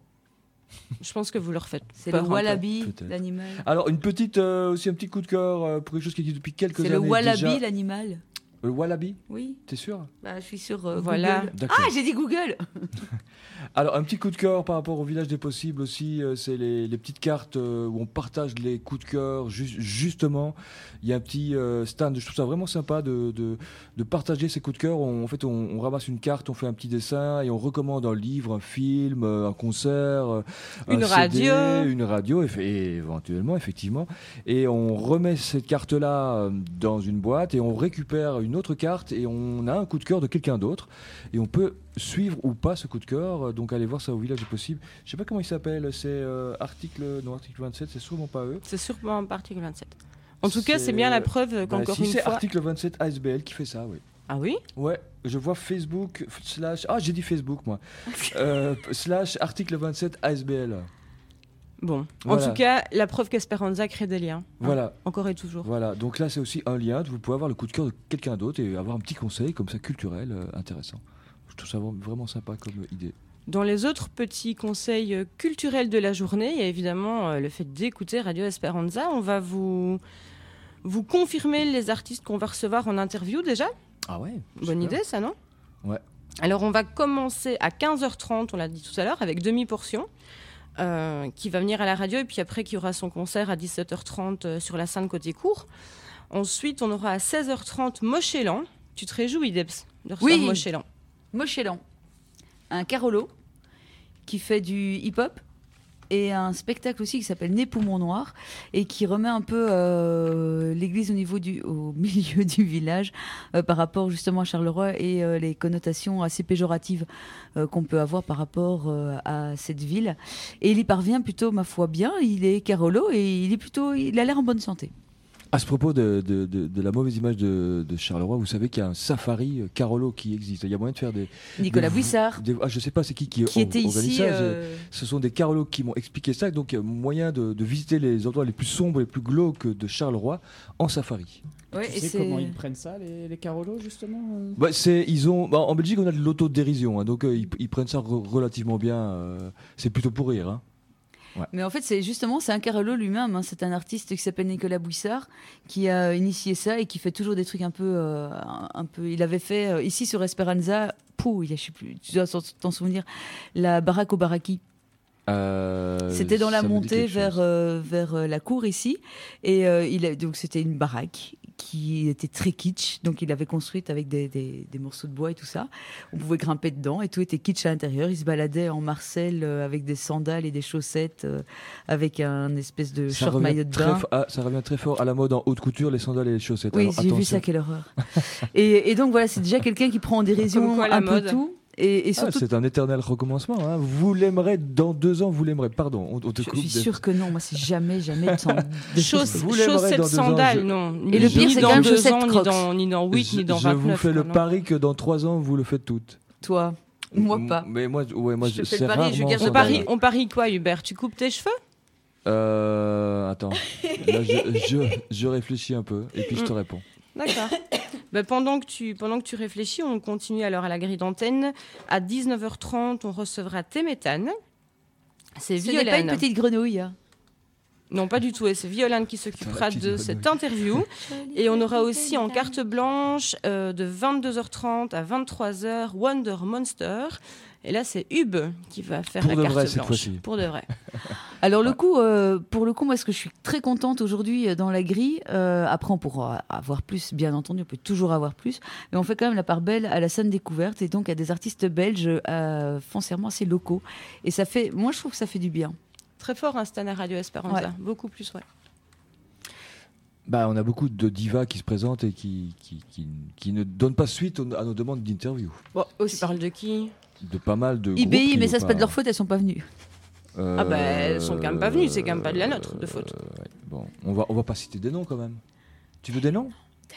Speaker 3: Je pense que vous leur faites
Speaker 5: C'est
Speaker 3: peur
Speaker 5: le
Speaker 3: un peu.
Speaker 5: wallaby,
Speaker 4: peut-être.
Speaker 5: l'animal.
Speaker 4: Alors, une petite, euh, aussi un petit coup de cœur euh, pour quelque chose qui existe depuis quelques
Speaker 5: C'est
Speaker 4: années.
Speaker 5: le wallaby,
Speaker 4: déjà.
Speaker 5: l'animal.
Speaker 4: Le wallaby,
Speaker 5: Oui,
Speaker 4: t'es sûr?
Speaker 5: bah, je suis sur euh,
Speaker 3: Voilà.
Speaker 5: Google.
Speaker 4: D'accord.
Speaker 5: Ah, j'ai dit Google.
Speaker 4: Alors, un petit coup de cœur par rapport au village des possibles aussi, euh, c'est les, les petites cartes euh, où on partage les coups de cœur. Ju- justement, il y a un petit euh, stand. Je trouve ça vraiment sympa de, de, de partager ces coups de cœur. On- en fait, on, on ramasse une carte, on fait un petit dessin et on recommande un livre, un film, euh, un concert, euh, un
Speaker 3: Une
Speaker 4: C D,
Speaker 3: radio.
Speaker 4: une radio, eff- et éventuellement, effectivement. Et on remet cette carte-là euh, dans une boîte et on récupère une autre carte et on a un coup de cœur de quelqu'un d'autre. Et on peut suivre ou pas ce coup de cœur. Donc allez voir ça au village des possibles. Je sais pas comment il s'appelle. C'est euh, article non article vingt-sept. C'est sûrement pas eux.
Speaker 3: C'est sûrement un article vingt-sept. En tout cas,
Speaker 4: C'est-
Speaker 3: c'est bien la preuve
Speaker 4: Bah,
Speaker 3: qu'encore
Speaker 4: si,
Speaker 3: une
Speaker 4: c'est
Speaker 3: fois.
Speaker 4: article vingt-sept A S B L qui fait ça, oui.
Speaker 3: Ah oui
Speaker 4: Ouais, je vois Facebook slash ah j'ai dit Facebook moi Euh, slash article vingt-sept A S B L.
Speaker 3: Bon.
Speaker 4: Voilà.
Speaker 3: En tout cas, la preuve qu'Esperanza crée des liens. hein.
Speaker 4: Voilà.
Speaker 3: Encore et toujours.
Speaker 4: Voilà, donc là c'est aussi un lien, vous pouvez avoir le coup de cœur de quelqu'un d'autre et avoir un petit conseil comme ça culturel euh, intéressant. Je trouve ça vraiment sympa comme euh, idée.
Speaker 3: Dans les autres petits conseils euh, culturels de la journée, il y a évidemment euh, le fait d'écouter Radio Esperanza. On va vous, vous confirmer les artistes qu'on va recevoir en interview déjà.
Speaker 4: Ah ouais.
Speaker 3: Bonne
Speaker 4: super.
Speaker 3: idée, ça, non?
Speaker 4: Ouais.
Speaker 3: Alors, on va commencer à quinze heures trente, on l'a dit tout à l'heure, avec Demi-Portion, euh, qui va venir à la radio, et puis après, qui aura son concert à dix-sept heures trente euh, sur la scène côté court. Ensuite, on aura à seize heures trente Mochelan. Tu te réjouis, Debs, de recevoir
Speaker 5: Oui.
Speaker 3: Mochelan?
Speaker 5: Mochelan, un Carolo qui fait du hip-hop et un spectacle aussi qui s'appelle Né Poumon Noir et qui remet un peu euh, l'église au niveau du au milieu du village euh, par rapport justement à Charleroi et euh, les connotations assez péjoratives euh, qu'on peut avoir par rapport euh, à cette ville. Et il y parvient plutôt, ma foi, bien. Il est Carolo et il est plutôt, il a l'air en bonne santé.
Speaker 4: À ce propos de, de, de, de la mauvaise image de, de Charleroi, vous savez qu'il y a un safari euh, Carolo qui existe. Il y a moyen de faire des.
Speaker 5: Nicolas
Speaker 4: des-
Speaker 5: Buissard,
Speaker 4: des- ah, je sais pas c'est qui qui,
Speaker 5: qui
Speaker 4: or-
Speaker 5: était
Speaker 4: organise
Speaker 5: ici.
Speaker 4: ça. Je-
Speaker 5: euh,
Speaker 4: Ce sont des Carolos qui m'ont expliqué ça. Donc, il y a moyen de, de visiter les endroits les plus sombres, les plus glauques de Charleroi en safari.
Speaker 5: ouais,
Speaker 7: Tu
Speaker 5: et
Speaker 7: sais
Speaker 5: c'est-
Speaker 7: comment ils prennent ça, les, les Carolos, justement euh
Speaker 4: Bah, c'est, ils ont, bah, en Belgique, on a de l'autodérision. Hein, donc, euh, ils, ils prennent ça re- relativement bien. euh, c'est plutôt pour rire. Hein.
Speaker 5: Mais en fait, c'est justement, c'est un Carolo lui-même. hein. C'est un artiste qui s'appelle Nicolas Buissard qui a initié ça et qui fait toujours des trucs un peu, euh, un peu. Il avait fait euh, ici sur Esperanza Pou, il y a, je sais plus, tu dois t'en souvenir, la baraque au baraki.
Speaker 4: Euh,
Speaker 5: C'était dans la
Speaker 4: ça me dit
Speaker 5: montée
Speaker 4: quelque
Speaker 5: vers,
Speaker 4: chose.
Speaker 5: euh, vers euh, la cour ici. Et euh, il a, donc c'était une baraque qui était très kitsch. Donc il avait construite avec des, des, des morceaux de bois et tout ça. On pouvait grimper dedans et tout était kitsch à l'intérieur. Il se baladait en Marcel euh, avec des sandales et des chaussettes, euh, avec un espèce de
Speaker 4: Ça
Speaker 5: short
Speaker 4: revient
Speaker 5: maillot de
Speaker 4: très
Speaker 5: bain.
Speaker 4: fo- ah, ça revient très fort à la mode en haute couture, les sandales et les chaussettes.
Speaker 5: Oui,
Speaker 4: Alors,
Speaker 5: j'ai vu
Speaker 4: attention.
Speaker 5: ça, quelle horreur. et, et donc voilà, c'est déjà quelqu'un qui prend en dérision
Speaker 3: Comme quoi, la
Speaker 5: un
Speaker 3: mode.
Speaker 5: peu tout. Et, et
Speaker 4: Ah,
Speaker 5: surtout,
Speaker 4: c'est un éternel recommencement. Hein. Vous l'aimerez dans deux ans, vous l'aimerez. Pardon, on, on te
Speaker 5: je
Speaker 4: coupe.
Speaker 5: suis
Speaker 4: des-
Speaker 5: sûre que non. Moi, c'est jamais, jamais de, sand- de
Speaker 3: Chausse-
Speaker 4: Vous l'aimerez
Speaker 3: chaussettes,
Speaker 4: dans deux ans,
Speaker 3: sandales,
Speaker 4: je-
Speaker 3: non.
Speaker 5: Et le
Speaker 3: Ni
Speaker 5: pire, c'est
Speaker 3: dans
Speaker 5: quand même
Speaker 3: deux
Speaker 5: chaussettes
Speaker 3: ans, ni
Speaker 5: Crocs.
Speaker 3: dans, ni dans huit,
Speaker 4: je,
Speaker 3: ni dans
Speaker 4: je
Speaker 3: vingt-neuf.
Speaker 4: vous fais le
Speaker 3: quoi, non.
Speaker 4: pari que dans trois ans, vous le faites toutes.
Speaker 5: toi, moi pas.
Speaker 4: Mais moi, ouais, moi
Speaker 5: Je te fais
Speaker 4: c'est
Speaker 5: le pari, je
Speaker 4: rarement
Speaker 5: garde
Speaker 4: ça.
Speaker 5: le
Speaker 3: On parie,
Speaker 5: pari.
Speaker 3: on parie quoi, Hubert? Tu coupes tes cheveux?
Speaker 4: Euh, attends. Là, je, je, je réfléchis un peu et puis je te réponds.
Speaker 3: D'accord. Ben, pendant, que tu, pendant que tu réfléchis, on continue alors à la grille d'antenne. À dix-neuf heures trente, on recevra Téméthane. C'est
Speaker 5: Ce n'est pas une
Speaker 3: Violaine.
Speaker 5: petite grenouille. hein.
Speaker 3: Non, pas du tout. Et c'est Violaine qui s'occupera
Speaker 4: petite
Speaker 3: de
Speaker 4: grenouille.
Speaker 3: cette interview. Et on aura aussi en carte blanche euh, de vingt-deux heures trente à vingt-trois heures Wonder Monster. Et là, c'est Hub qui va faire
Speaker 4: Pour
Speaker 3: la
Speaker 4: de
Speaker 3: carte
Speaker 4: vrai, cette
Speaker 3: blanche.
Speaker 4: fois-ci.
Speaker 3: Pour de vrai.
Speaker 5: Alors le coup, euh, pour le coup, moi, ce que je suis très contente aujourd'hui euh, dans la grille, euh, après on pourra avoir plus, bien entendu, on peut toujours avoir plus, mais on fait quand même la part belle à la scène découverte et donc à des artistes belges euh, foncièrement assez locaux. Et ça fait, moi je trouve que ça fait du bien.
Speaker 3: Très fort, hein, Stan à Radio Esperanza.
Speaker 5: Ouais.
Speaker 3: Beaucoup plus, ouais.
Speaker 4: Bah, on a beaucoup de divas qui se présentent et qui, qui, qui, qui ne donnent pas suite aux- à nos demandes d'interview.
Speaker 3: Bon, tu parles de qui?
Speaker 4: De pas mal de.
Speaker 5: I B
Speaker 4: groupes
Speaker 5: I,
Speaker 4: qui
Speaker 5: mais
Speaker 4: n'ont
Speaker 5: ça c'est pas de leur faute, elles sont pas venues.
Speaker 4: Euh,
Speaker 3: Ah bah, elles sont quand même pas venues, c'est quand même pas de la nôtre, de faute.
Speaker 4: euh, ouais. Bon, on va, on va pas citer des noms quand même. Tu veux des noms?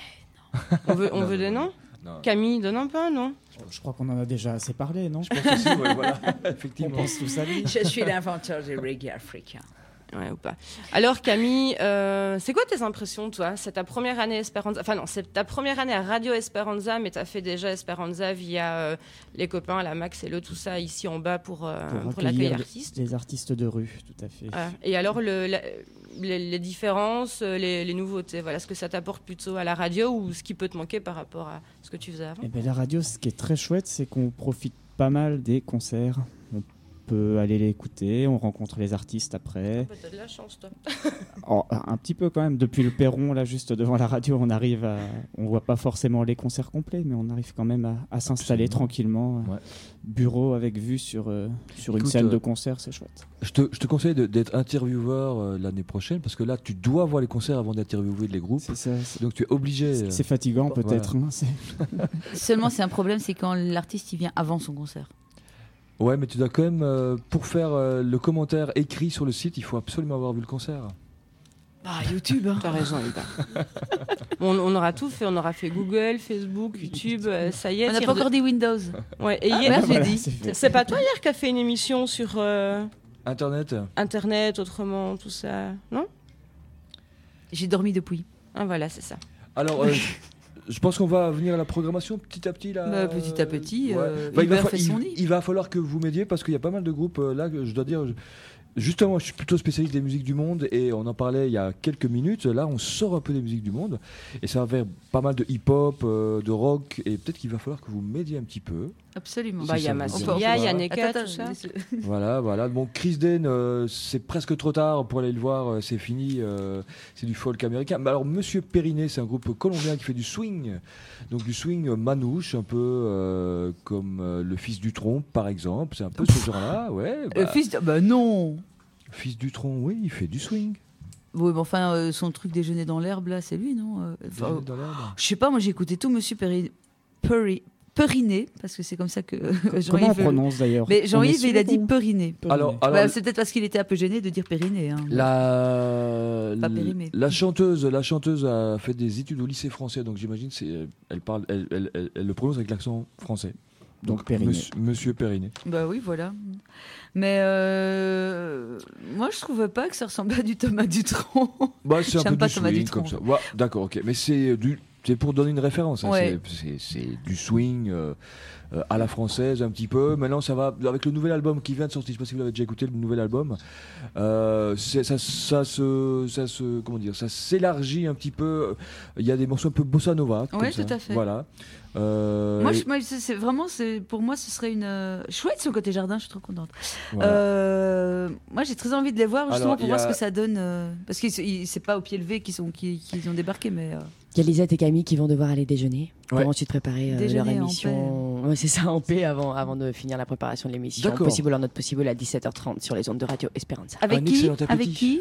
Speaker 3: On veut, on
Speaker 4: Non,
Speaker 3: veut des
Speaker 4: non,
Speaker 3: noms?
Speaker 4: Non.
Speaker 3: Camille, donne un peu, non?
Speaker 7: Je crois qu'on en a déjà assez parlé, non?
Speaker 4: Je pense aussi, ouais, voilà,
Speaker 7: On
Speaker 4: effectivement.
Speaker 7: pense tous à lui.
Speaker 5: Je suis l'inventeur du reggae africain.
Speaker 3: Ouais, ou pas. Alors Camille, euh, c'est quoi tes impressions, toi? C'est ta première année Esperanza. Enfin non, c'est ta première année à Radio Esperanza, mais tu as fait déjà Esperanza via euh, les copains, la Max et le tout ça ici en bas pour, euh,
Speaker 7: Pour
Speaker 3: pour l'accueil
Speaker 7: accueillir
Speaker 3: artiste.
Speaker 7: Les artistes de rue, tout à fait.
Speaker 3: Ouais. Et alors le, la- les, les différences, euh, les, les nouveautés, voilà, ce que ça t'apporte plutôt à la radio ou ce qui peut te manquer par rapport à ce que tu faisais avant?
Speaker 7: Eh ben, la radio, ce qui est très chouette, c'est qu'on profite pas mal des concerts. On peut aller les écouter, on rencontre les artistes après.
Speaker 3: Bah, t'as de la chance, toi.
Speaker 7: Oh, un petit peu quand même, depuis le perron, là, juste devant la radio, on arrive à... On voit pas forcément les concerts complets, mais on arrive quand même à, à s'installer
Speaker 4: Absolument.
Speaker 7: tranquillement.
Speaker 4: Ouais.
Speaker 7: Bureau avec vue sur, euh, sur une
Speaker 4: Écoute,
Speaker 7: scène
Speaker 4: euh,
Speaker 7: de concert, c'est chouette.
Speaker 4: Je te, je te conseille de- d'être intervieweur euh, l'année prochaine parce que là, tu dois voir les concerts avant d'interviewer les groupes.
Speaker 7: C'est ça, c'est-
Speaker 4: Donc tu es obligé. euh,
Speaker 7: c'est fatigant
Speaker 4: voilà.
Speaker 7: peut-être. hein, c'est-
Speaker 5: Seulement c'est un problème, c'est quand l'artiste il vient avant son concert.
Speaker 4: Ouais, mais tu dois quand même, euh, pour faire euh, le commentaire écrit sur le site, il faut absolument avoir vu le concert.
Speaker 5: Ah YouTube. Hein.
Speaker 3: T'as raison, Hubert. on, on aura tout fait, on aura fait Google, Facebook, YouTube, euh, ça y est.
Speaker 5: On n'a
Speaker 3: tire
Speaker 5: pas
Speaker 3: de-
Speaker 5: encore dit Windows.
Speaker 3: Ouais, et
Speaker 5: Ah,
Speaker 3: hier,
Speaker 5: merde,
Speaker 3: j'ai
Speaker 5: voilà,
Speaker 3: dit.
Speaker 7: c'est fait.
Speaker 3: C'est pas toi hier qui a fait une émission sur euh,
Speaker 4: Internet.
Speaker 3: Internet, autrement, tout ça, non?
Speaker 5: J'ai dormi depuis.
Speaker 3: Ah voilà, c'est ça.
Speaker 4: Alors, euh, je pense qu'on va venir à la programmation petit à petit là.
Speaker 5: Bah, petit à petit,
Speaker 4: Ouais.
Speaker 5: euh,
Speaker 4: Bah, il, va
Speaker 5: Hubert
Speaker 4: fa-
Speaker 5: fait
Speaker 4: il-
Speaker 5: son nid.
Speaker 4: il va falloir que vous m'aidiez parce qu'il y a pas mal de groupes euh, là que je dois dire. je- Justement, je suis plutôt spécialiste des musiques du monde et on en parlait il y a quelques minutes. Là, on sort un peu des musiques du monde et ça va faire pas mal de hip-hop, euh, de rock et peut-être qu'il va falloir que vous m'aidiez un petit peu.
Speaker 5: Absolument.
Speaker 3: Bah, il y a
Speaker 4: ça vous
Speaker 3: Massilia,
Speaker 4: dit.
Speaker 3: il y a
Speaker 4: Voilà.
Speaker 3: Neka,
Speaker 5: Attends,
Speaker 3: tout ça.
Speaker 5: attends,
Speaker 4: Voilà, voilà. Bon, Chris Dane, euh, c'est presque trop tard pour aller le voir. euh, c'est fini. euh, c'est du folk américain. Mais alors, Monsieur Periné, c'est un groupe colombien qui fait du swing. Donc du swing manouche, un peu euh, comme euh, le Fils du Tronc, par exemple. C'est un peu ce genre-là, ouais.
Speaker 5: Le
Speaker 4: bah,
Speaker 5: fils de... Bah non.
Speaker 4: Fils du Tronc, oui, il fait du swing.
Speaker 5: Oui, mais enfin, euh, son truc déjeuner dans l'herbe, là, c'est lui, non euh, enfin,
Speaker 4: Déjeuner dans l'herbe.
Speaker 5: Je sais pas, moi j'ai écouté tout Monsieur Perri... Perri... Periné, parce que c'est comme ça que
Speaker 7: Comment on
Speaker 5: Jean-Yves...
Speaker 7: prononce d'ailleurs?
Speaker 5: Mais
Speaker 7: On
Speaker 5: Jean-Yves,
Speaker 7: est
Speaker 5: il a
Speaker 7: sûr
Speaker 5: dit
Speaker 7: ou-
Speaker 5: Periné.
Speaker 4: Alors, alors
Speaker 5: Bah, c'est peut-être parce qu'il était un peu gêné de dire Periné. Hein.
Speaker 4: la,
Speaker 5: Pas périmé.
Speaker 4: la chanteuse, la chanteuse a fait des études au lycée français, donc j'imagine c'est, elle parle, elle, elle, elle- elle le prononce avec l'accent français.
Speaker 7: Donc, Periné.
Speaker 4: Monsieur, Monsieur Periné.
Speaker 5: Bah oui, voilà. Mais euh, moi, je trouvais pas que ça ressemblait à du Thomas Dutronc.
Speaker 4: Bah, c'est un
Speaker 5: J'aime
Speaker 4: peu
Speaker 5: pas
Speaker 4: du
Speaker 5: Thomas
Speaker 4: swing
Speaker 5: Dutronc.
Speaker 4: comme ça. Ouais, d'accord, ok. Mais c'est du, c'est pour donner une référence. Hein.
Speaker 5: Ouais.
Speaker 4: C'est, c'est, c'est du swing euh, euh, à la française un petit peu. Maintenant, ça va avec le nouvel album qui vient de sortir. Je ne sais pas si vous l'avez déjà écouté, le nouvel album. Euh, c'est, ça, ça se, ça se, comment dire, ça s'élargit un petit peu. Il y a des morceaux un peu bossa nova.
Speaker 5: Oui, tout à fait.
Speaker 4: Voilà. Euh,
Speaker 5: Moi,
Speaker 4: et-
Speaker 5: je, moi, c'est, c'est vraiment, c'est, pour moi, ce serait une euh, chouette son côté jardin. Je suis trop contente.
Speaker 4: voilà.
Speaker 5: Euh, moi, j'ai très envie de les voir justement
Speaker 4: Alors,
Speaker 5: pour
Speaker 4: il y
Speaker 5: voir
Speaker 4: a-
Speaker 5: ce que ça donne. euh, parce que c'est pas au pied levé qu'ils sont, qu'ils, qu'ils ont débarqué, mais euh,
Speaker 6: Il y a Lisette et Camille qui vont devoir aller déjeuner pour
Speaker 4: Ouais.
Speaker 6: ensuite préparer euh,
Speaker 5: Déjeuner
Speaker 6: leur
Speaker 5: en
Speaker 6: émission. Ouais, c'est ça, en paix avant, avant de finir la préparation de l'émission.
Speaker 4: D'accord.
Speaker 6: Possible or not possible à dix-sept heures trente sur les ondes de Radio Esperanza.
Speaker 5: avec
Speaker 4: Un
Speaker 5: qui
Speaker 4: excellent appétit.
Speaker 5: Avec qui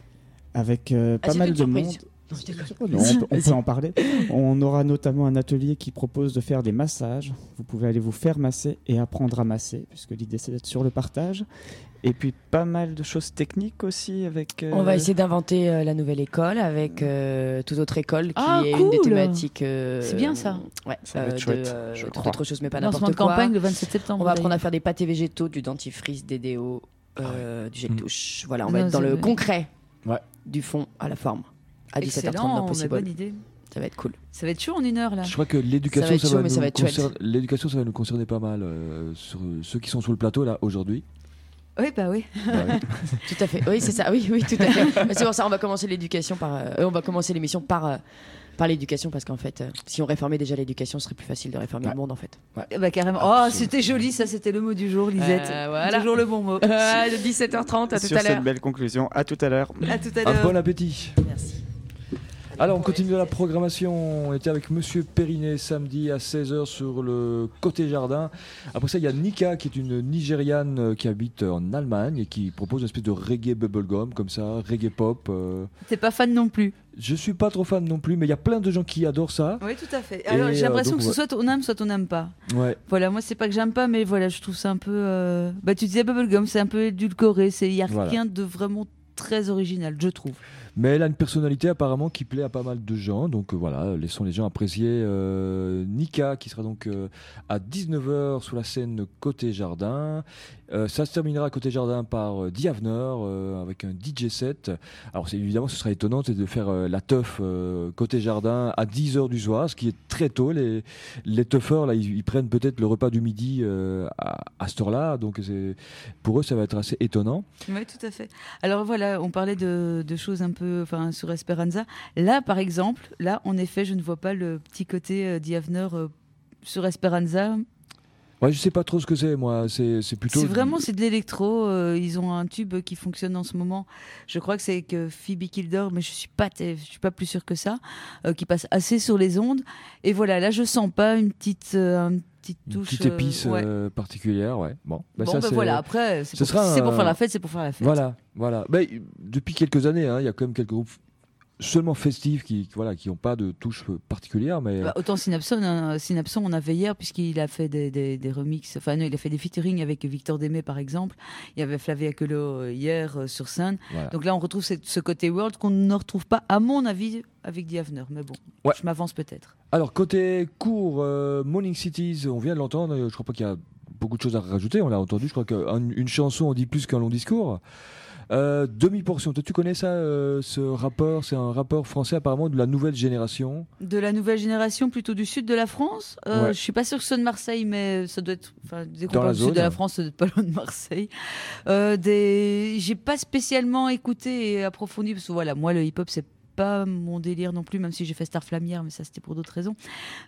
Speaker 7: Avec euh,
Speaker 6: Ah,
Speaker 7: pas
Speaker 6: c'est
Speaker 7: mal
Speaker 6: une
Speaker 7: de
Speaker 6: surprise.
Speaker 7: monde.
Speaker 6: Non, je déconne.
Speaker 7: Non, on peut, on peut en parler. On aura notamment un atelier qui propose de faire des massages. Vous pouvez aller vous faire masser et apprendre à masser, puisque l'idée c'est d'être sur le partage. Et puis pas mal de choses techniques aussi avec. euh,
Speaker 6: On va essayer d'inventer euh, la nouvelle école avec euh, toute autre école qui
Speaker 5: Ah,
Speaker 6: est une des
Speaker 5: cool.
Speaker 6: thématiques. euh,
Speaker 5: C'est bien, ça.
Speaker 6: Ouais,
Speaker 7: Ça va être
Speaker 6: de,
Speaker 7: chouette,
Speaker 6: euh,
Speaker 7: je
Speaker 6: toute
Speaker 7: crois.
Speaker 6: autre chose, mais pas
Speaker 5: Lancement
Speaker 6: n'importe
Speaker 5: de
Speaker 6: quoi.
Speaker 5: campagne le vingt-sept septembre.
Speaker 6: On va apprendre à
Speaker 5: d'ailleurs.
Speaker 6: faire des pâtés végétaux, du dentifrice, des déos, euh, du gel
Speaker 4: Mm.
Speaker 6: douche. Voilà, on
Speaker 5: Non,
Speaker 6: va être dans
Speaker 5: c'est
Speaker 6: le
Speaker 5: vrai.
Speaker 6: concret
Speaker 4: Ouais.
Speaker 6: du fond à la forme. À dix-sept heures trente,
Speaker 5: Excellent,
Speaker 6: non
Speaker 5: mais
Speaker 6: possible.
Speaker 5: bonne idée.
Speaker 6: Ça va être cool.
Speaker 5: Ça va être chaud en une heure là.
Speaker 4: Je crois que l'éducation,
Speaker 6: Ça va être
Speaker 4: ça
Speaker 6: chaud,
Speaker 4: va
Speaker 6: mais
Speaker 4: nous
Speaker 6: ça va être chouette.
Speaker 4: concerner- l'éducation, ça va nous concerner pas mal. euh, sur ceux qui sont sur le plateau là aujourd'hui.
Speaker 5: Oui, bah oui.
Speaker 4: Bah ouais.
Speaker 6: Tout à fait. Oui, c'est ça. Oui, oui, tout à fait. Mais c'est pour ça, on va commencer l'éducation par. euh, on va commencer l'émission par. euh, par l'éducation, parce qu'en fait, euh, si on réformait déjà l'éducation, ce serait plus facile de réformer
Speaker 4: Ouais.
Speaker 6: le monde en fait.
Speaker 5: Eh bah carrément. Oh,
Speaker 4: Absolument.
Speaker 5: c'était joli, ça, c'était le mot du jour, Lisette.
Speaker 6: Euh, voilà.
Speaker 5: Toujours le bon mot.
Speaker 6: Euh, de dix-sept heures trente, à tout
Speaker 7: Sur
Speaker 6: à
Speaker 7: cette
Speaker 6: l'heure.
Speaker 7: belle conclusion, à tout à l'heure.
Speaker 5: À tout à
Speaker 4: Un
Speaker 5: l'heure.
Speaker 4: bon appétit.
Speaker 6: Merci.
Speaker 4: Alors, on continue la programmation. On était avec Monsieur Perinet samedi à seize heures sur le côté jardin. Après ça, il y a Nika, qui est une Nigériane euh, qui habite en Allemagne et qui propose une espèce de reggae bubblegum, comme ça, reggae pop. euh.
Speaker 5: T'es pas fan non plus.
Speaker 4: Je suis pas trop fan non plus, mais il y a plein de gens qui adorent ça.
Speaker 5: Oui, tout à fait. Alors,
Speaker 4: Et,
Speaker 5: j'ai l'impression
Speaker 4: euh,
Speaker 5: que
Speaker 4: donc,
Speaker 5: ce soit on aime, soit on n'aime pas.
Speaker 4: Ouais.
Speaker 5: Voilà, moi, c'est pas que j'aime pas, mais voilà, je trouve ça un peu. euh, Bah, tu disais bubblegum, c'est un peu édulcoré. Il y a
Speaker 4: Voilà.
Speaker 5: rien de vraiment très original, je trouve.
Speaker 4: Mais elle a une personnalité apparemment qui plaît à pas mal de gens. Donc euh, voilà, laissons les gens apprécier euh, Nika, qui sera donc euh, à dix-neuf heures sur la scène Côté Jardin. Euh, ça se terminera à Côté Jardin par euh, Diavner euh, avec un D J set. Alors c'est, évidemment, ce sera étonnant c'est de faire euh, la teuf euh, Côté Jardin à dix heures du soir, ce qui est très tôt. Les, les teufeurs, là, ils, ils prennent peut-être le repas du midi euh, à, à cette heure-là. Donc c'est, pour eux, ça va être assez étonnant.
Speaker 5: Oui, tout à fait. Alors voilà, on parlait de, de choses un peu, enfin, sur Esperanza. Là, par exemple, là, en effet, je ne vois pas le petit côté euh, Diavner euh, sur Esperanza.
Speaker 4: Ouais, je sais pas trop ce que c'est, moi. C'est, c'est plutôt.
Speaker 5: C'est vraiment, c'est de l'électro. euh, ils ont un tube qui fonctionne en ce moment. Je crois que c'est avec euh, Phoebe Kildor, mais je suis pas, t- je suis pas plus sûre que ça, euh, qui passe assez sur les ondes. Et voilà, là, je sens pas une petite, euh, une petite
Speaker 4: Une
Speaker 5: touche.
Speaker 4: petite épice
Speaker 5: euh, ouais.
Speaker 4: euh, particulière, ouais. Bon, bah
Speaker 5: bon,
Speaker 4: ça,
Speaker 5: ben
Speaker 4: c'est...
Speaker 5: voilà. Après, c'est
Speaker 4: ce
Speaker 5: pour,
Speaker 4: sera
Speaker 5: c'est pour
Speaker 4: un-
Speaker 5: faire la fête, c'est pour faire la fête.
Speaker 4: Voilà, voilà. Bah, depuis quelques années, hein, il y a quand même quelques groupes seulement festifs qui, qui, voilà, qui n'ont pas de touche particulière, mais
Speaker 5: Bah, autant Synapson, hein, Synapson, on avait hier, puisqu'il a fait des, des, des remixes, enfin non, il a fait des featuring avec Victor Démé par exemple. Il y avait Flavia Colo euh, hier euh, sur scène.
Speaker 4: voilà.
Speaker 5: Donc là, on retrouve cette- ce côté world qu'on ne retrouve pas, à mon avis, avec Diavner. Mais bon,
Speaker 4: Ouais.
Speaker 5: je m'avance peut-être.
Speaker 4: Alors, côté court, euh, Morning Cities, on vient de l'entendre, je crois pas qu'il y a beaucoup de choses à rajouter, on l'a entendu, je crois qu'une une chanson, on dit plus qu'un long discours. Euh, demi-portion, toi tu connais ça, euh, ce rappeur, c'est un rappeur français apparemment de la nouvelle génération.
Speaker 5: De la nouvelle génération, plutôt du sud de la France. Euh,
Speaker 4: Ouais.
Speaker 5: Je suis pas sûre que ce soit de Marseille, mais ça doit être. Enfin, dès qu'on
Speaker 4: Dans
Speaker 5: parle
Speaker 4: la
Speaker 5: du sud
Speaker 4: zone.
Speaker 5: de la France, ça doit être pas loin de Marseille. Euh, des... J'ai pas spécialement écouté et approfondi, parce que voilà, moi, le hip-hop, c'est pas mon délire non plus, même si j'ai fait Star Flamière, mais ça c'était pour d'autres raisons.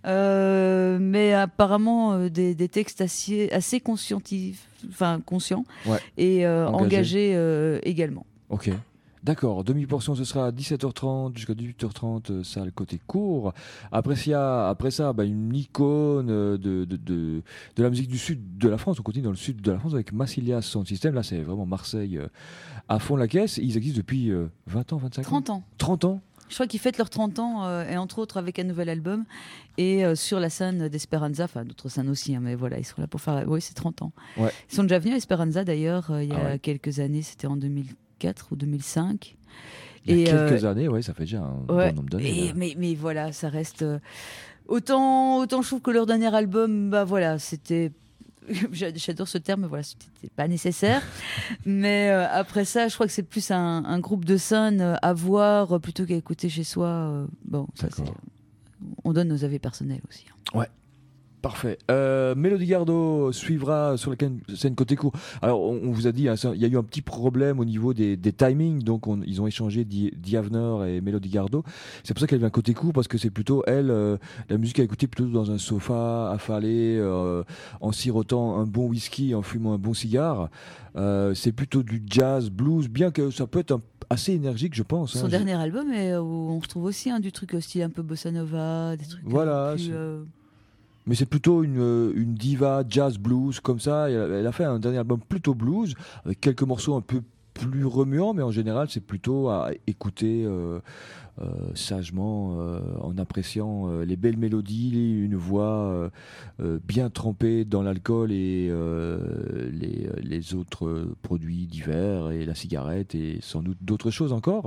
Speaker 5: Euh, mais apparemment euh, des, des textes assez, assez conscientifs, enfin conscients,
Speaker 4: Ouais.
Speaker 5: et euh,
Speaker 4: Engagés.
Speaker 5: engagés euh, également.
Speaker 4: Ok. D'accord, demi-portion ce sera à dix-sept heures trente jusqu'à dix-huit heures trente, euh, ça le côté court. Après, s'il y a- après ça, bah, une icône euh, de, de, de, de la musique du sud de la France. On continue dans le sud de la France avec Massilia Sound System. Là, c'est vraiment Marseille euh, à fond la caisse. Ils existent depuis euh, vingt ans, vingt-cinq ans
Speaker 5: trente ans.
Speaker 4: trente ans.
Speaker 5: Je crois qu'ils fêtent leurs trente ans, euh, et entre autres avec un nouvel album, et euh, sur la scène d'Esperanza, enfin d'autres scènes aussi, hein, mais voilà, ils sont là pour faire... Oui, c'est trente ans.
Speaker 4: Ouais.
Speaker 5: Ils sont déjà venus à Esperanza d'ailleurs, euh, il y a
Speaker 4: Ah ouais.
Speaker 5: quelques années, c'était en deux mille quatre ou deux mille cinq.
Speaker 4: Il y a
Speaker 5: Et, euh,
Speaker 4: quelques années, ouais, ça fait déjà un
Speaker 5: Ouais,
Speaker 4: bon nombre d'années.
Speaker 5: et-
Speaker 4: là.
Speaker 5: mais, mais voilà, ça reste... euh, autant, autant je trouve que leur dernier album, bah voilà, c'était... J'adore ce terme, mais voilà, c'était pas nécessaire. Mais euh, après ça, je crois que c'est plus un, un groupe de scène euh, à voir euh, plutôt qu'à écouter chez soi. euh, bon, ça, c'est-
Speaker 4: D'accord.
Speaker 5: on donne nos avis personnels aussi.
Speaker 4: Ouais. Parfait. Euh, Mélodie Gardot suivra sur la scène côté court. Alors, on, on vous a dit, hein, il y a eu un petit problème au niveau des, des timings, donc on, ils ont échangé Di, Diavner et Mélodie Gardot. C'est pour ça qu'elle vient côté court, parce que c'est plutôt elle, euh, la musique à écouter plutôt dans un sofa, affalé, euh, en sirotant un bon whisky, en fumant un bon cigare. Euh, c'est plutôt du jazz, blues, bien que ça peut être un assez énergique, je pense.
Speaker 5: Son
Speaker 4: hein,
Speaker 5: dernier
Speaker 4: je...
Speaker 5: album, est, où on retrouve aussi hein, du truc style un peu bossa nova, des trucs
Speaker 4: voilà,
Speaker 5: plus... Euh...
Speaker 4: Mais c'est plutôt une, une diva jazz blues comme ça. Elle, elle a fait un dernier album plutôt blues, avec quelques morceaux un peu plus remuants, mais en général, c'est plutôt à écouter euh, euh, sagement, euh, en appréciant euh, les belles mélodies, une voix euh, euh, bien trempée dans l'alcool et euh, les, les autres produits divers, et la cigarette, et sans doute d'autres choses encore.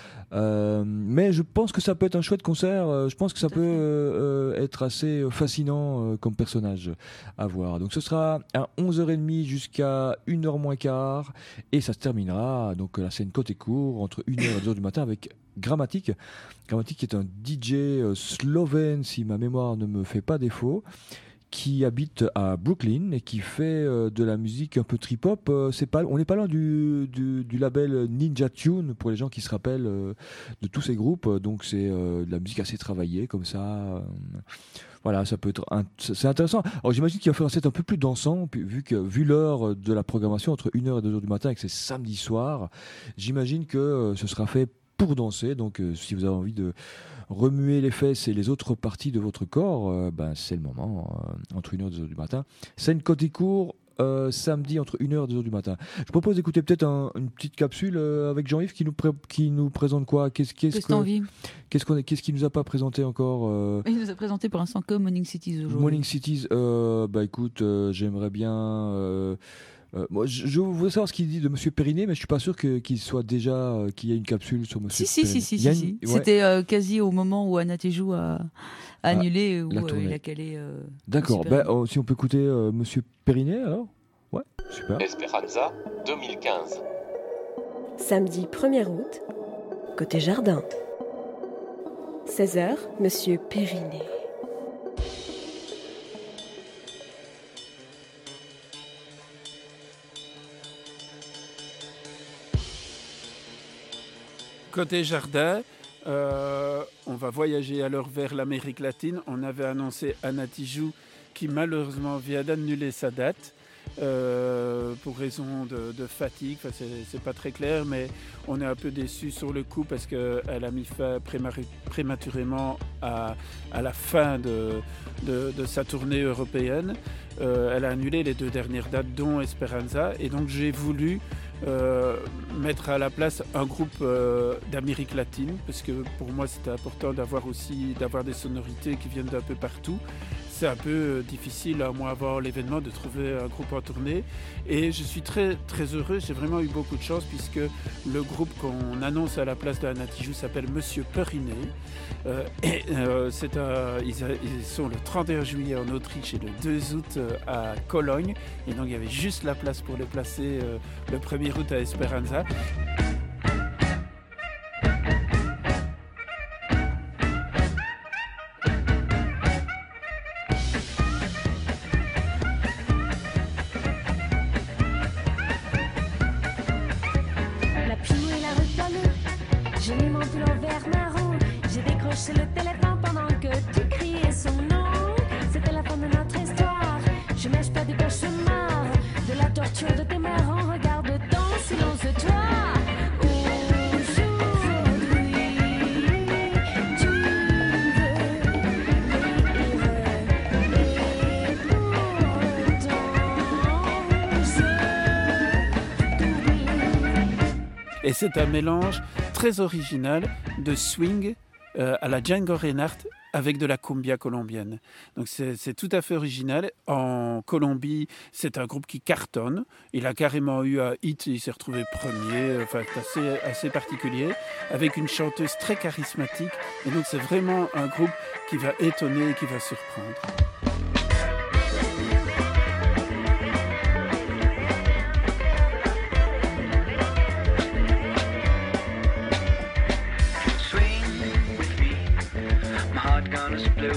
Speaker 4: Euh, mais je pense que ça peut être un chouette concert. Euh, je pense que ça peut euh, être assez fascinant euh, comme personnage à voir. Donc ce sera à onze heures trente jusqu'à une heure moins quart, et ça se terminera donc la scène côté court entre une heure et deux heures du matin avec Grammatik. Grammatik est un D J euh, slovène, si ma mémoire ne me fait pas défaut, qui habite à Brooklyn et qui fait euh, de la musique un peu trip-hop. Euh, c'est pas, on n'est pas loin du, du, du label Ninja Tune, pour les gens qui se rappellent euh, de tous ces groupes. Donc c'est euh, de la musique assez travaillée, comme ça. Euh, voilà, ça peut être un, c'est intéressant. Alors j'imagine qu'il va faire un set un peu plus dansant, vu, que, vu l'heure de la programmation, entre une heure et deux heures du matin, et que c'est samedi soir. J'imagine que euh, ce sera fait pour danser. Donc euh, si vous avez envie de remuer les fesses et les autres parties de votre corps, euh, ben, c'est le moment, euh, entre une heure et deux heures du matin. Scène côté court, euh, samedi entre une heure et deux heures du matin. Je propose d'écouter peut-être un, une petite capsule euh, avec Jean-Yves qui nous, pré- qui nous présente quoi. Qu'est-ce, qu'est-ce,
Speaker 5: qu'est-ce, que,
Speaker 4: qu'est-ce, qu'on, qu'est-ce qu'il nous a pas présenté encore euh...
Speaker 5: Il nous a présenté pour l'instant que Morning Cities aujourd'hui.
Speaker 4: Morning Cities, euh, bah écoute, euh, j'aimerais bien... Euh, Euh, moi, je, je voudrais savoir ce qu'il dit de Monsieur Périnet, mais je suis pas sûr que, qu'il soit déjà euh, qu'il y ait une capsule sur Monsieur
Speaker 5: si,
Speaker 4: Périnet.
Speaker 5: Si, si, si, si.
Speaker 4: Ouais.
Speaker 5: C'était euh, quasi au moment où Anna Tejou a, a annulé, ah, où euh, il a calé. Euh,
Speaker 4: D'accord. Ben, oh, si on peut écouter euh, Monsieur Périnet, alors. Ouais, super.
Speaker 8: Esperanza deux mille quinze.
Speaker 9: Samedi premier août, côté jardin. seize heures, Monsieur Périnet.
Speaker 10: Côté jardin, euh, on va voyager alors vers l'Amérique latine. On avait annoncé Anna Tijou qui malheureusement vient d'annuler sa date euh, pour raison de, de fatigue. Enfin, c'est, c'est pas très clair, mais on est un peu déçus sur le coup parce qu'elle a mis fin prématurément à, à la fin de, de, de sa tournée européenne. Euh, elle a annulé les deux dernières dates, dont Esperanza, et donc j'ai voulu Euh, mettre à la place un groupe euh, d'Amérique latine, parce que pour moi c'était important d'avoir aussi d'avoir des sonorités qui viennent d'un peu partout. C'est un peu euh, difficile, un mois avant l'événement, de trouver un groupe en tournée, et je suis très très heureux. J'ai vraiment eu beaucoup de chance puisque le groupe qu'on annonce à la place de Anna Tijou s'appelle Monsieur Périnet. Euh, et euh, c'est un, ils, ils sont le trente et un juillet en Autriche et le deux août euh, à Cologne, et donc il y avait juste la place pour les placer euh, le premier août à Esperanza.
Speaker 11: La pluie et la recolle, j'ai mis mon pull en vert marron, j'ai décroché le téléphone pendant que tu criais son nom. C'était la fin de notre histoire, je mâche pas du cauchemar, de la torture de tes mères en regard de ton silence, toi.
Speaker 10: Et c'est un mélange très original de swing euh, à la Django Reinhardt avec de la cumbia colombienne. Donc c'est, c'est tout à fait original. En Colombie, c'est un groupe qui cartonne. Il a carrément eu un hit, il s'est retrouvé premier. Enfin, c'est assez, assez particulier, avec une chanteuse très charismatique. Et donc c'est vraiment un groupe qui va étonner et qui va surprendre.
Speaker 12: Swing with me, my heart gonna explode.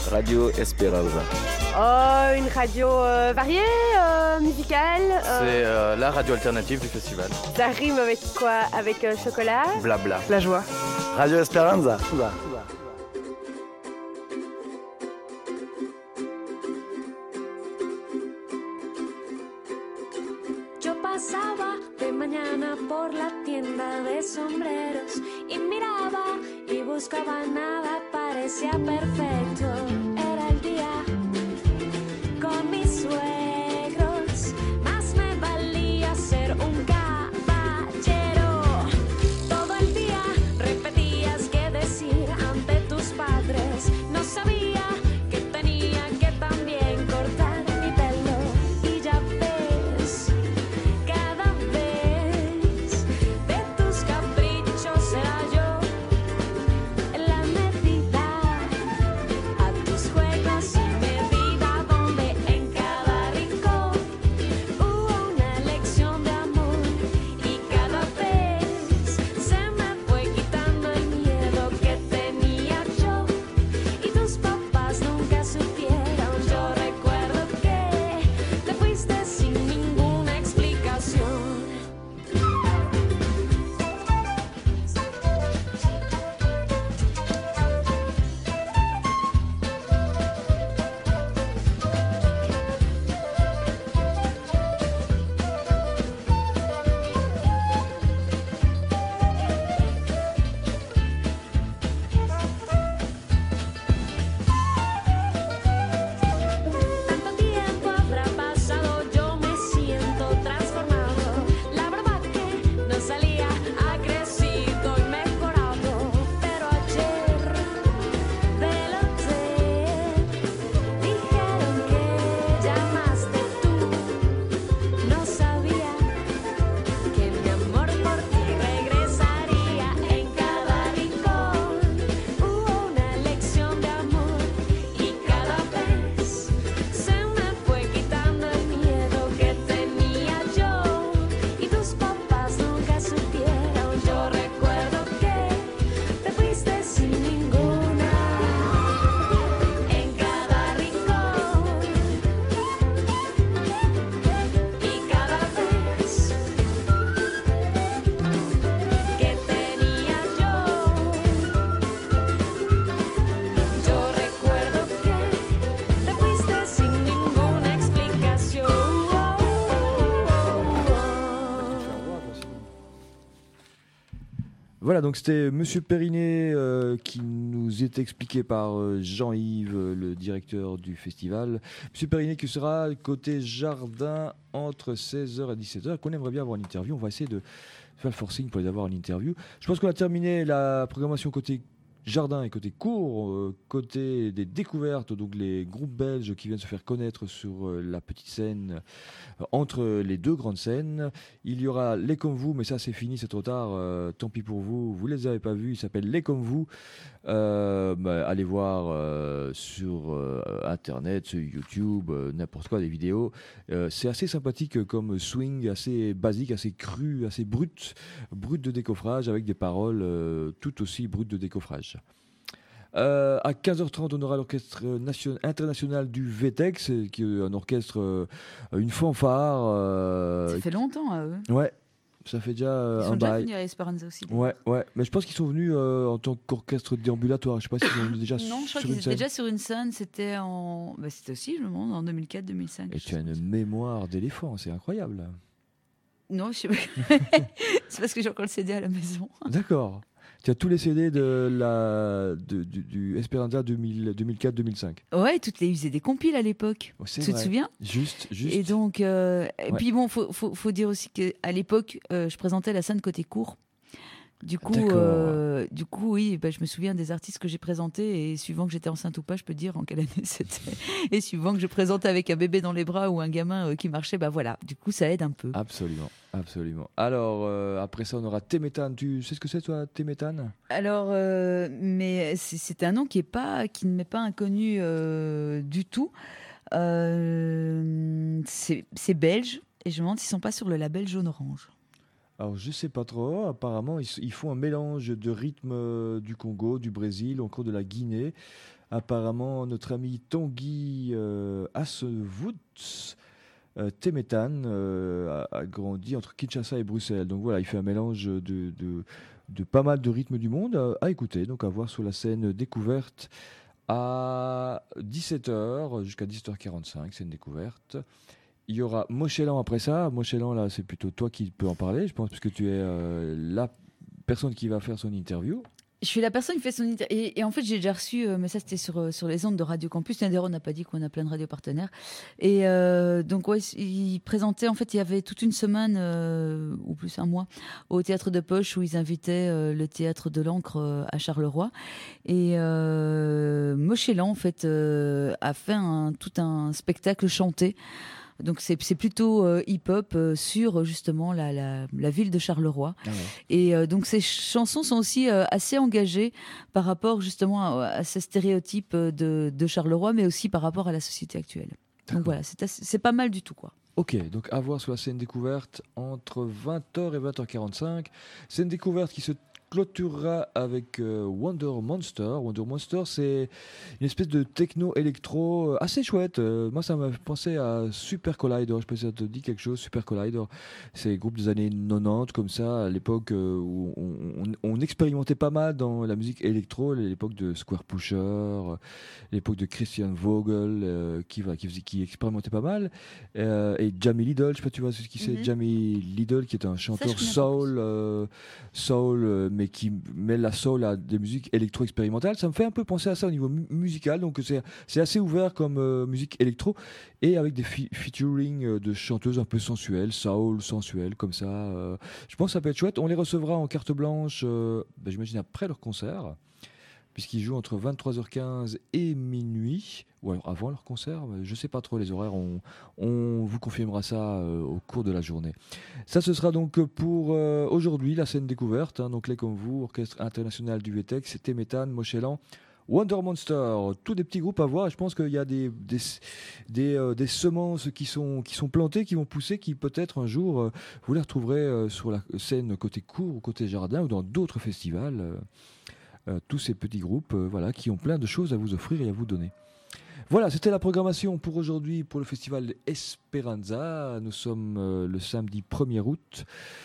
Speaker 12: Radio Esperanza.
Speaker 13: Oh, une radio euh, variée, euh, musicale. euh,
Speaker 14: C'est euh, la radio alternative du festival.
Speaker 13: Ça rime avec quoi? Avec euh, chocolat?
Speaker 14: Blabla.
Speaker 13: La joie.
Speaker 12: Radio Esperanza.
Speaker 11: Yo pasaba de mañana por la tienda de sombreros y miraba y buscaba nada, parecía perfecto. Era el día con mis suegros, más me valía ser un caballero. Todo el día repetías qué decir ante tus padres. No sabía que tenía que también cortar mi pelo y ya ves. Cada vez de tus caprichos era yo la medida a tus juegos y medida donde en cada rincón hubo una lección de amor y cada vez se me fue quitando el miedo que tenía yo y tus papás nunca supieron. Yo recuerdo que te fuiste sin ninguna explicación. Tanto tiempo habrá pasado, yo me siento transformado. La verdad que no salía, ha crecido y mejorado. Pero ayer del hotel dijeron que llamaste tú. No sabía que mi amor por ti regresaría. En cada rincón hubo una lección de amor y cada vez se me fue quitando el miedo que tenía yo y tus papás nunca supieron. Yo recuerdo que te fuiste sin ninguna en cada rincón y cada vez que tenía yo. Yo recuerdo que te fuiste sin ninguna explicación.
Speaker 4: Voilà, donc c'était Monsieur Périnet euh, qui nous est expliqué par euh, Jean-Yves, euh, le directeur du festival. Monsieur Périnet qui sera côté jardin entre seize heures et dix-sept heures, qu'on aimerait bien avoir une interview. On va essayer de faire le forcing pour les avoir en interview. Je pense qu'on a terminé la programmation côté jardin et côté cours, euh, côté des découvertes, donc les groupes belges qui viennent se faire connaître sur euh, la petite scène euh, entre les deux grandes scènes. Il y aura Les Comme Vous, mais ça c'est fini, c'est trop tard, euh, tant pis pour vous, vous les avez pas vus, ils s'appellent Les Comme Vous. Euh, bah, allez voir euh, sur euh, internet, sur YouTube, euh, n'importe quoi, des vidéos. Euh, c'est assez sympathique comme swing, assez basique, assez cru, assez brut, brut de décoffrage avec des paroles euh, tout aussi brutes de décoffrage. Euh, à quinze heures trente, on aura l'orchestre nation- international du V T E X, qui est un orchestre, euh, une fanfare. euh,
Speaker 5: Ça fait longtemps à eux.
Speaker 4: Ouais, ça fait déjà euh,
Speaker 5: Ils sont
Speaker 4: un
Speaker 5: déjà
Speaker 4: bail.
Speaker 5: venus à Esperanza aussi.
Speaker 4: Ouais, ouais, mais je pense qu'ils sont venus euh, en tant qu'orchestre déambulatoire. Je sais pas s'ils sont venus déjà
Speaker 5: Non, je crois
Speaker 4: sur
Speaker 5: qu'ils
Speaker 4: une
Speaker 5: étaient
Speaker 4: scène.
Speaker 5: déjà sur une scène. C'était en. Bah, c'était aussi, je me demande, en deux mille quatre deux mille cinq.
Speaker 4: Et tu as une mémoire d'éléphant, c'est incroyable.
Speaker 5: Non, je sais pas. C'est parce que j'ai encore le C D à la maison.
Speaker 4: D'accord. Tu as tous les C D de la, de, du, du Esperanza deux mille, deux mille quatre deux mille cinq.
Speaker 5: Ouais, toutes les, ils faisaient des compiles à l'époque.
Speaker 4: Oh, c'est
Speaker 5: tu
Speaker 4: vrai.
Speaker 5: te souviens?
Speaker 4: Juste, juste.
Speaker 5: Et donc, euh, et
Speaker 4: Ouais.
Speaker 5: puis bon, faut, faut, faut dire aussi qu'à l'époque, euh, je présentais la scène côté court. Du coup,
Speaker 4: D'accord.
Speaker 5: euh, du coup, oui, bah, je me souviens des artistes que j'ai présentés et suivant que j'étais enceinte ou pas, je peux dire en quelle année c'était. Et suivant que je présentais avec un bébé dans les bras ou un gamin euh, qui marchait, bah voilà. Du coup, ça aide un peu.
Speaker 4: Absolument, absolument. Alors, euh, après ça, on aura Téméthane. Tu sais ce que c'est, toi, Téméthane?
Speaker 5: Alors, euh, mais c'est c'est un nom qui est pas, qui ne m'est pas inconnu euh, du tout. Euh, c'est c'est belge et je me demande s'ils sont pas sur le label Jaune Orange.
Speaker 4: Alors, je sais pas trop. Apparemment, ils, ils font un mélange de rythme euh, du Congo, du Brésil, encore de la Guinée. apparemment, notre ami Tanguy euh, Assewoods, euh, Temetan, euh, a, a grandi entre Kinshasa et Bruxelles. Donc voilà, il fait un mélange de, de, de pas mal de rythmes du monde à, à écouter, donc à voir sur la scène découverte à dix-sept heures jusqu'à dix-sept heures quarante-cinq, scène découverte. Il y aura Mochelan après ça. Mochelan, là, c'est plutôt toi qui peux en parler, je pense, parce que tu es euh, la personne qui va faire son interview.
Speaker 5: Je suis la personne qui fait son interview. Et, et en fait, j'ai déjà reçu, euh, mais ça, c'était sur, sur les ondes de Radio Campus. D'ailleurs, on n'a pas dit qu'on a plein de radios partenaires. Et euh, donc, ouais, ils présentaient, en fait, il y avait toute une semaine, euh, ou plus un mois, au Théâtre de Poche, où ils invitaient euh, le Théâtre de l'Ancre euh, à Charleroi. Et euh, Mochelan, en fait, euh, a fait un, tout un spectacle chanté. Donc c'est, c'est plutôt euh, hip-hop euh, sur justement la, la, la ville de Charleroi. Ah ouais. Et euh, donc ces chansons sont aussi euh, assez engagées par rapport justement à, à ces stéréotypes de, de Charleroi, mais aussi par rapport à la société actuelle. D'accord. Donc voilà, c'est, assez, c'est pas mal du tout, quoi.
Speaker 4: Ok, donc à voir sur la scène découverte entre vingt heures et vingt heures quarante-cinq. Scène découverte qui se clôturera avec euh, Wonder Monster. Wonder Monster, c'est une espèce de techno-électro euh, assez chouette. Euh, moi, ça m'a fait penser à Super Collider. Je sais pas si ça te dit quelque chose, Super Collider. C'est un groupe des années quatre-vingt-dix, comme ça, à l'époque euh, où on, on, on expérimentait pas mal dans la musique électro, à l'époque de Square Pusher, euh, l'époque de Christian Vogel, euh, qui, va, qui, faisait, qui expérimentait pas mal. Euh, et Jamie Lidl, je sais pas si tu vois ce qui c'est, mm-hmm. Jamie Lidl, qui est un chanteur soul, euh, soul, euh, mais qui mêle la soul à des musiques électro-expérimentales. Ça me fait un peu penser à ça au niveau mu- musical, donc c'est, c'est assez ouvert comme euh, musique électro, et avec des fi- featuring euh, de chanteuses un peu sensuelles, soul, sensuelles, comme ça. Euh, je pense que ça peut être chouette. On les recevra en carte blanche, euh, ben, j'imagine après leur concert, puisqu'ils jouent entre vingt-trois heures quinze et minuit, ou alors avant leur concert, je ne sais pas trop les horaires, on, on vous confirmera ça euh, au cours de la journée. Ça, ce sera donc pour euh, aujourd'hui, la scène découverte, hein, donc les comme vous, Orchestre International du V T E C, Temetan, Mochelan, Wonder Monster, tous des petits groupes à voir. Je pense qu'il y a des, des, des, euh, des semences qui sont, qui sont plantées, qui vont pousser, qui peut-être un jour, euh, vous les retrouverez euh, sur la scène côté cour ou côté jardin ou dans d'autres festivals. Euh, Euh, tous ces petits groupes euh, voilà, qui ont plein de choses à vous offrir et à vous donner. Voilà, c'était la programmation pour aujourd'hui pour le festival Esperanza. Nous sommes euh, le samedi premier août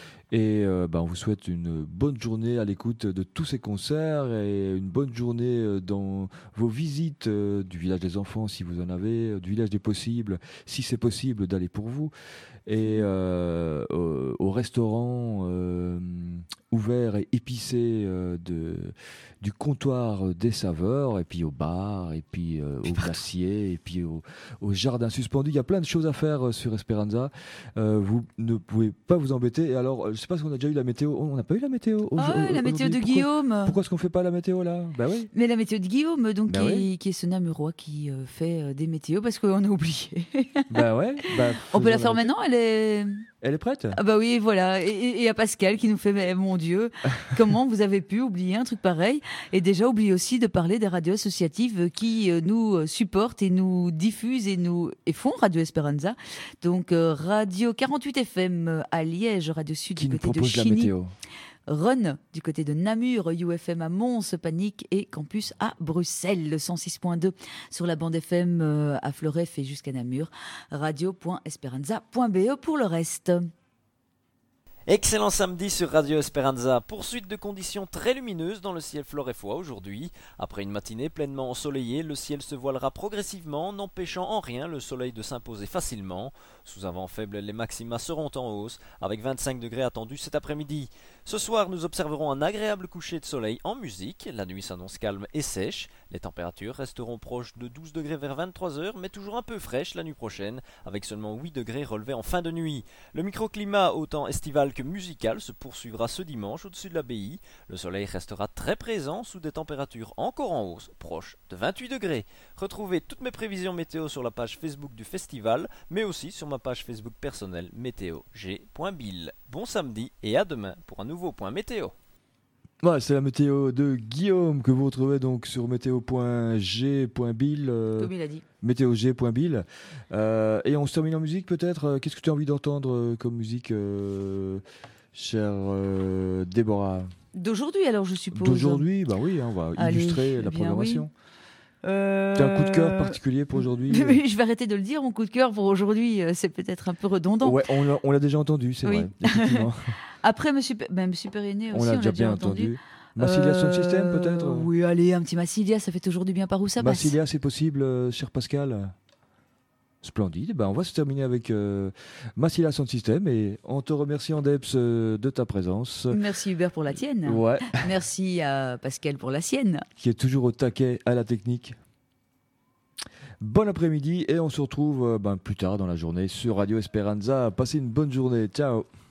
Speaker 4: et euh, bah, on vous souhaite une bonne journée à l'écoute de tous ces concerts et une bonne journée dans vos visites euh, du village des enfants si vous en avez, du village des possibles si c'est possible d'aller pour vous, et euh, au, au restaurant euh, ouvert et épicé euh, de, du comptoir des saveurs, et puis au bar, et puis euh, au glacier, et puis au, au jardin suspendu. Il y a plein de choses à faire euh, sur Esperanza. Euh, vous ne pouvez pas vous embêter. Et alors, je ne sais pas si on a déjà eu la météo. On n'a pas eu la météo.
Speaker 5: Oh,
Speaker 4: au,
Speaker 5: la météo de
Speaker 4: pourquoi,
Speaker 5: Guillaume.
Speaker 4: Pourquoi est-ce qu'on ne fait pas la météo là? Bah oui.
Speaker 5: Mais la météo de Guillaume, donc,
Speaker 4: bah
Speaker 5: qui,
Speaker 4: oui.
Speaker 5: qui est ce Namurois qui euh, fait euh, des météos, parce qu'on a oublié.
Speaker 4: Bah ouais. Bah,
Speaker 5: on peut la faire maintenant, elle est...
Speaker 4: Elle est prête?
Speaker 5: Ah bah oui, voilà. Et, et à Pascal qui nous fait, mais, mon Dieu, comment vous avez pu oublier un truc pareil? Et déjà oublier aussi de parler des radios associatives qui euh, nous supportent et nous diffusent et nous et font Radio Esperanza. Donc euh, Radio quarante-huit F M à Liège, Radio Sud
Speaker 4: qui
Speaker 5: du côté
Speaker 4: de
Speaker 5: Chigny.
Speaker 4: La météo.
Speaker 5: Run du côté de Namur, U F M à Mons, Panique et Campus à Bruxelles, le cent six point deux sur la bande F M euh, à Fleuref et jusqu'à Namur, radio point esperanza point b e pour le reste.
Speaker 15: Excellent samedi sur Radio Esperanza. Poursuite de conditions très lumineuses dans le ciel floréfois aujourd'hui. Après une matinée pleinement ensoleillée, le ciel se voilera progressivement, n'empêchant en rien le soleil de s'imposer facilement. Sous un vent faible, les maxima seront en hausse, avec vingt-cinq degrés attendus cet après-midi. Ce soir, nous observerons un agréable coucher de soleil en musique. La nuit s'annonce calme et sèche. Les températures resteront proches de douze degrés vers vingt-trois heures, mais toujours un peu fraîches la nuit prochaine, avec seulement huit degrés relevés en fin de nuit. Le microclimat, autant estival que musical, se poursuivra ce dimanche au-dessus de l'abbaye. Le soleil restera très présent sous des températures encore en hausse, proches de vingt-huit degrés. Retrouvez toutes mes prévisions météo sur la page Facebook du festival, mais aussi sur ma page Facebook personnelle météo g point bill. Bon samedi et à demain pour un nouveau point météo.
Speaker 4: Voilà, c'est la météo de Guillaume que vous retrouvez donc sur météo point g point bill. Euh,
Speaker 5: Comme il a dit.
Speaker 4: météo g point bill. Euh, et on se termine en musique peut-être. Qu'est-ce que tu as envie d'entendre euh, comme musique, euh, chère euh, Déborah?
Speaker 5: D'aujourd'hui alors, je suppose.
Speaker 4: D'aujourd'hui, bah oui, hein, on va
Speaker 5: Allez,
Speaker 4: illustrer la
Speaker 5: bien
Speaker 4: programmation.
Speaker 5: Oui. Euh...
Speaker 4: T'as un coup de cœur particulier pour aujourd'hui?
Speaker 5: Je vais arrêter de le dire, mon coup de cœur pour aujourd'hui, c'est peut-être un peu redondant.
Speaker 4: Ouais, on l'a, on l'a déjà entendu, c'est
Speaker 5: oui.
Speaker 4: vrai. Effectivement.
Speaker 5: Après, Monsieur, P... ben, Monsieur Perinet aussi,
Speaker 4: on l'a
Speaker 5: on
Speaker 4: déjà
Speaker 5: l'a
Speaker 4: bien
Speaker 5: entendu.
Speaker 4: entendu. Massilia Sound System,
Speaker 5: Euh,
Speaker 4: peut-être?
Speaker 5: Oui, allez, un petit Massilia, ça fait toujours du bien par où ça passe.
Speaker 4: Massilia, c'est possible, euh, cher Pascal? Splendide. Ben, on va se terminer avec euh, Massilia Sound System et on te remercie, Andeps, euh, de ta présence.
Speaker 5: Merci Hubert pour la tienne.
Speaker 4: Ouais.
Speaker 5: Merci à Pascal pour la sienne.
Speaker 4: Qui est toujours au taquet à la technique. Bon après-midi et on se retrouve euh, ben, plus tard dans la journée sur Radio Esperanza. Passez une bonne journée. Ciao.